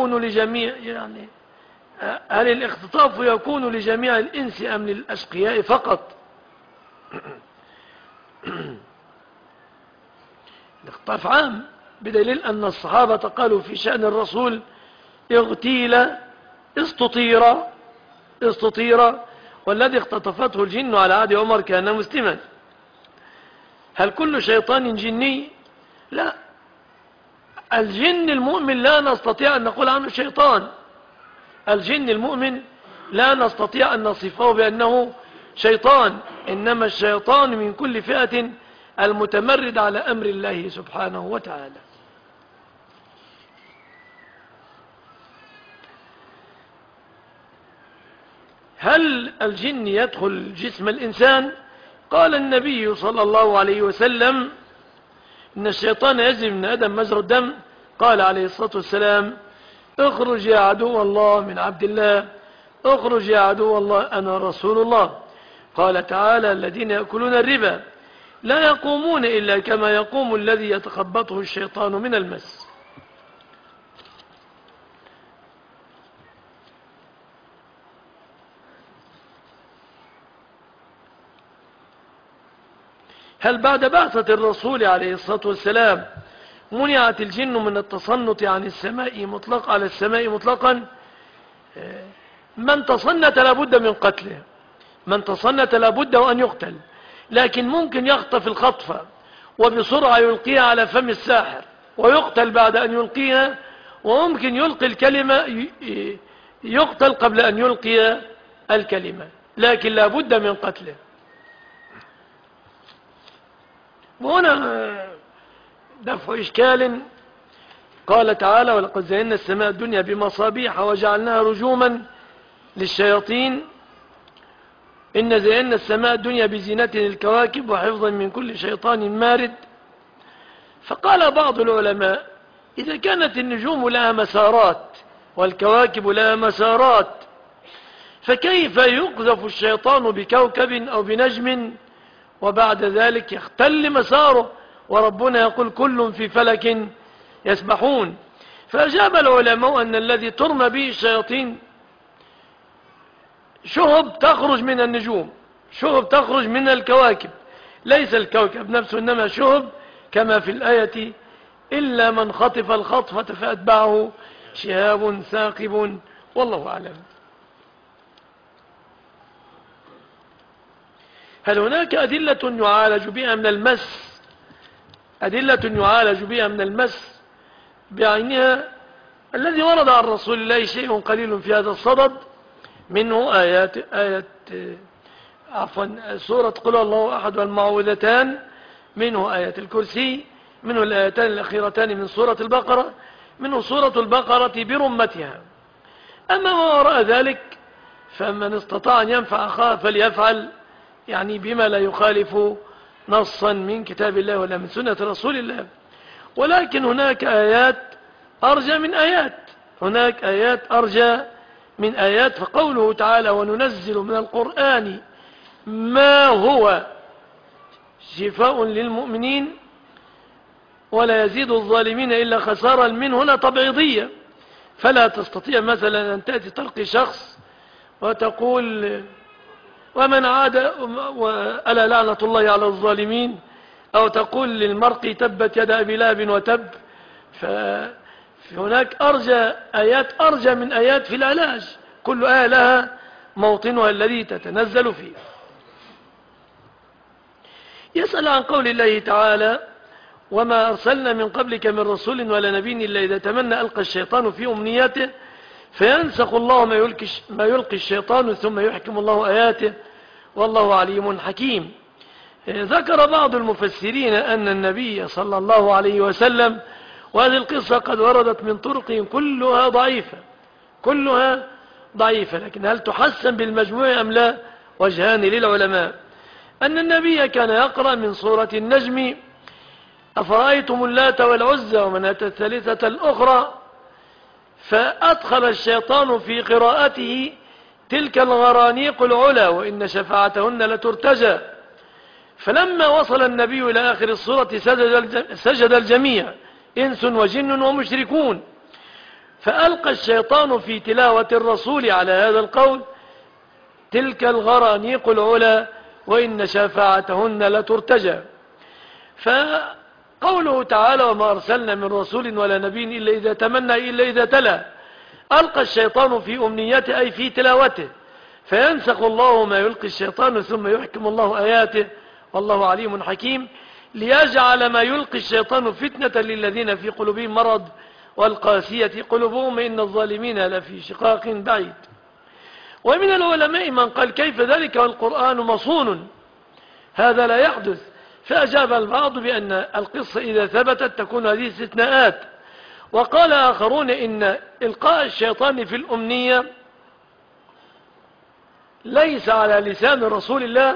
يكون لجميع الإنس أم للأشقياء فقط؟ الاختطاف عام، بدليل أن الصحابة قالوا في شأن الرسول: اغتيل، استطير، والذي اختطفته الجن على عهد عمر كان مسلما. هل كل شيطان جني؟ لا، الجن المؤمن لا نستطيع أن نقول عنه شيطان. الجن المؤمن لا نستطيع أن نصفه بأنه شيطان، إنما الشيطان من كل فئة المتمرد على أمر الله سبحانه وتعالى. هل الجن يدخل جسم الإنسان؟ قال النبي صلى الله عليه وسلم: إن الشيطان يجري من آدم مجرى الدم. قال عليه الصلاة والسلام: اخرج يا عدو الله من عبد الله، اخرج يا عدو الله أنا رسول الله. قال تعالى: الذين يأكلون الربا لا يقومون إلا كما يقوم الذي يتخبطه الشيطان من المس. هل بعد بعثة الرسول عليه الصلاة والسلام منعت الجن من التصنت عن السماء على السماء مطلقا؟ من تصنت لابد من قتله، من تصنت لابد وأن يقتل، لكن ممكن يخطف الخطفة وبسرعة يلقيها على فم الساحر ويقتل بعد أن يلقيها، وممكن يلقي الكلمة يقتل قبل أن يلقي الكلمة، لكن لابد من قتله. وهنا دفع إشكال. قال تعالى: ولقد زينا السماء الدنيا بمصابيح وجعلناها رجوما للشياطين، إن زينا السماء الدنيا بزينة الكواكب وحفظا من كل شيطان مارد. فقال بعض العلماء: إذا كانت النجوم لها مسارات والكواكب لها مسارات، فكيف يقذف الشيطان بكوكب أو بنجم وبعد ذلك يختل مساره، وربنا يقول: كل في فلك يسبحون؟ فأجاب العلماء أن الذي ترمى به الشياطين شهب تخرج من النجوم، شهب تخرج من الكواكب، ليس الكوكب نفسه إنما شهب، كما في الآية: إلا من خطف الخطفة فأتبعه شهاب ثاقب. والله أعلم. هل هناك أدلة يعالج بها من المس؟ أدلة يعالج بها من المس بعينها؟ الذي ورد عن رسول الله شيء قليل في هذا الصدد، منه سورة قل الله أحد والمعوذتان، منه آية الكرسي، منه الآيتان الأخيرتان من سورة البقرة، منه سورة البقرة برمتها. أما ما وراء ذلك فمن استطاع أن ينفع أخاه فليفعل، يعني بما لا يخالف نصا من كتاب الله ولا من سنة رسول الله. ولكن هناك آيات أرجى من آيات، هناك آيات أرجى من آيات. فقوله تعالى وننزل من القرآن ما هو شفاء للمؤمنين ولا يزيد الظالمين إلا خسارا، من هنا تبعيضية. فلا تستطيع مثلا أن تأتي تلقي شخص وتقول ومن عاد ألا لعنة الله على الظالمين، أو تقول للمرء تبت يد أبي لهب وتب. فهناك آيات أرجى من آيات في العلاج، كل آية لها موطنها الذي تتنزل فيه. يسأل عن قول الله تعالى وما أرسلنا من قبلك من رسول ولا نبي إلا إذا تمنى ألقى الشيطان في أمنيته فينسخ الله ما يلقي الشيطان ثم يحكم الله آياته والله عليم حكيم. ذكر بعض المفسرين أن النبي صلى الله عليه وسلم، وهذه القصة قد وردت من طرق كلها ضعيفة، لكن هل تحسن بالمجموع أم لا؟ وجهان للعلماء. أن النبي كان يقرأ من سورة النجم أفرأيتم اللات والعزى ومناة الثالثة الأخرى، فأدخل الشيطان في قراءته تلك الغرانيق العلا وإن شفاعتهن لترتجى. فلما وصل النبي إلى آخر السورة سجد الجميع إنس وجن ومشركون، فألقى الشيطان في تلاوة الرسول على هذا القول تلك الغرانيق العلا وإن شفاعتهن لترتجى. فقوله تعالى وما أرسلنا من رسول ولا نبي إلا إذا تمنى إلا إذا تلا، ألقى الشيطان في أمنيته أي في تلاوته، فينسخ الله ما يلقي الشيطان ثم يحكم الله آياته والله عليم حكيم، ليجعل ما يلقي الشيطان فتنة للذين في قلوبهم مرض والقاسية قلوبهم إن الظالمين لفي شقاق بعيد. ومن العلماء من قال كيف ذلك والقرآن مصون، هذا لا يحدث. فأجاب البعض بأن القصة إذا ثبتت تكون هذه استثناءات. وقال آخرون إن إلقاء الشيطان في الأمنية ليس على لسان رسول الله،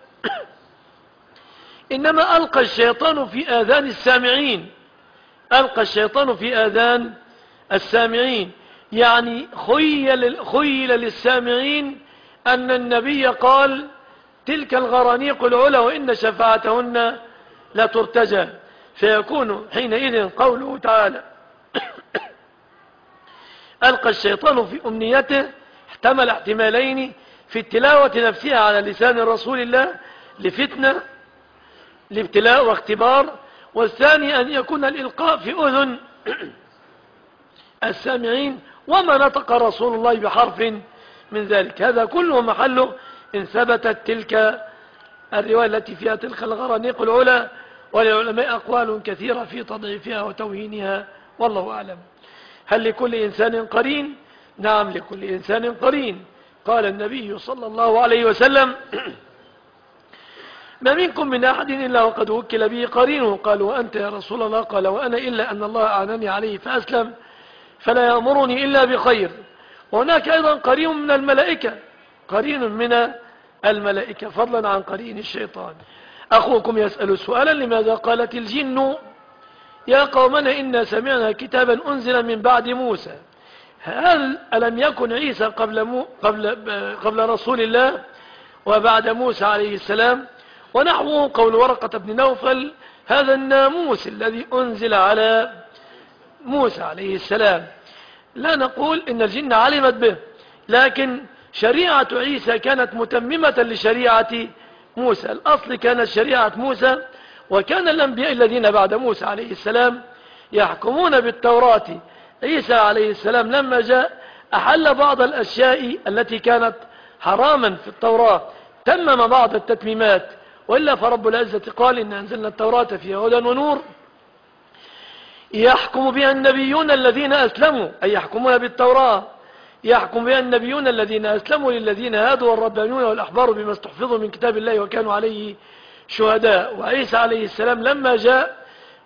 إنما ألقى الشيطان في آذان السامعين، ألقى الشيطان في آذان السامعين، يعني خيل للسامعين أن النبي قال تلك الغرانيق العلا وإن شفاعتهن لا ترتجى، فيكون حينئذ قوله تعالى ألقى الشيطان في أمنيته احتمل احتمالين: في التلاوة نفسها على لسان رسول الله لفتنة لابتلاء واختبار، والثاني أن يكون الإلقاء في أذن السامعين وما نطق رسول الله بحرف من ذلك. هذا كله محله إن ثبتت تلك الرواية التي فيها تلك الغرانيق العلا. وللعلماء أقوال كثيرة في تضعيفها وتوهينها والله أعلم. هل لكل إنسان قرين؟ نعم لكل إنسان قرين. قال النبي صلى الله عليه وسلم ما منكم من أحد إلا وقد وكل به قرينه. قالوا وأنت يا رسول الله؟ قال وأنا إلا أن الله أعنني عليه فأسلم فلا يأمرني إلا بخير. وهناك أيضا قرين من الملائكة، قرين من الملائكة فضلا عن قرين الشيطان. أخوكم يسأل سؤالا لماذا قالت الجن يا قومنا إنا سمعنا كتابا أنزل من بعد موسى؟ هل ألم يكن عيسى قبل رسول الله وبعد موسى عليه السلام؟ ونحوه قول ورقة بن نوفل هذا الناموس الذي أنزل على موسى عليه السلام. لا نقول إن الجن علمت به، لكن شريعة عيسى كانت متممة لشريعة موسى. الأصل كانت شريعة موسى، وكان الأنبياء الذين بعد موسى عليه السلام يحكمون بالتوراة. عيسى عليه السلام لما جاء أحل بعض الأشياء التي كانت حراما في التوراة، تمم بعض التتميمات. وإلا فرب العزة قال إن أنزلنا التوراة فيها هدى ونور يحكم بها النبيون الذين أسلموا، أي يحكمون بالتوراة، يحكم بها النبيون الذين أسلموا للذين هادوا والربانيون والأحبار بما استحفظوا من كتاب الله وكانوا عليه شهداء. وعيسى عليه السلام لما جاء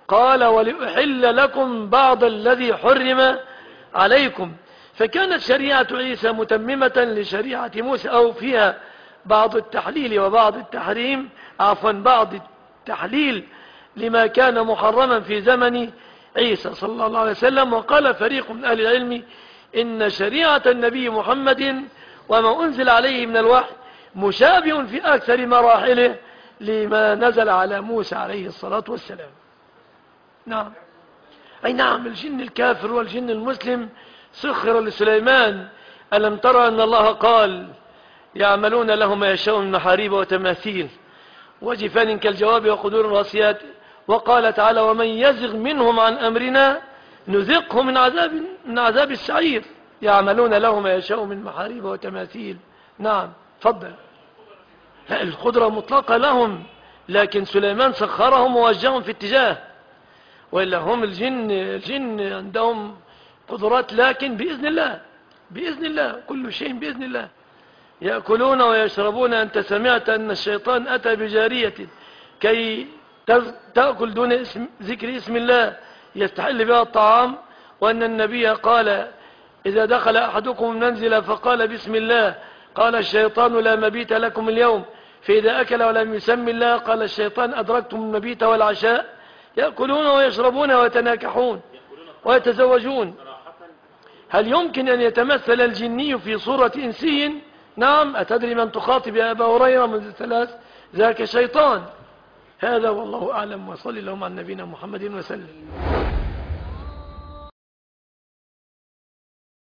قال ولأحل لكم بعض الذي حرم عليكم. فكانت شريعة عيسى متممة لشريعة موسى، أو فيها بعض التحليل وبعض التحريم، عفوا بعض التحليل لما كان محرما في زمن عيسى صلى الله عليه وسلم. وقال فريق من أهل العلم إن شريعة النبي محمد وما أنزل عليه من الوحي مشابه في أكثر مراحله لما نزل على موسى عليه الصلاة والسلام. نعم، أي نعم، الجن الكافر والجن المسلم سخر لسليمان. ألم ترى أن الله قال يعملون له ما يشاء من محاريب وتماثيل وجفان كالجواب وقدور الراسيات. وقال تعالى ومن يزغ منهم عن أمرنا نذقه من عذاب السعير. يعملون له ما يشاء من محاريب وتماثيل. نعم، تفضل. لا، القدرة مطلقة لهم، لكن سليمان سخرهم ووجههم في اتجاه، وإلا هم الجن عندهم قدرات، لكن بإذن الله كل شيء بإذن الله. يأكلون ويشربون. أنت سمعت أن الشيطان أتى بجارية كي تأكل دون ذكر اسم الله يستحل بها الطعام، وأن النبي قال إذا دخل أحدكم المنزل فقال بسم الله قال الشيطان لا مبيت لكم اليوم، فإذا أكل ولم يسم الله قال الشيطان أدركتم المبيت والعشاء. يأكلون ويشربون ويتناكحون ويتزوجون. هل يمكن أن يتمثل الجني في صورة إنسي؟ نعم. أتدري من تخاطب يا أبا هريرة منذ 3؟ ذاك شيطان. هذا والله أعلم، وصلي اللهم على نبينا محمد وسلم.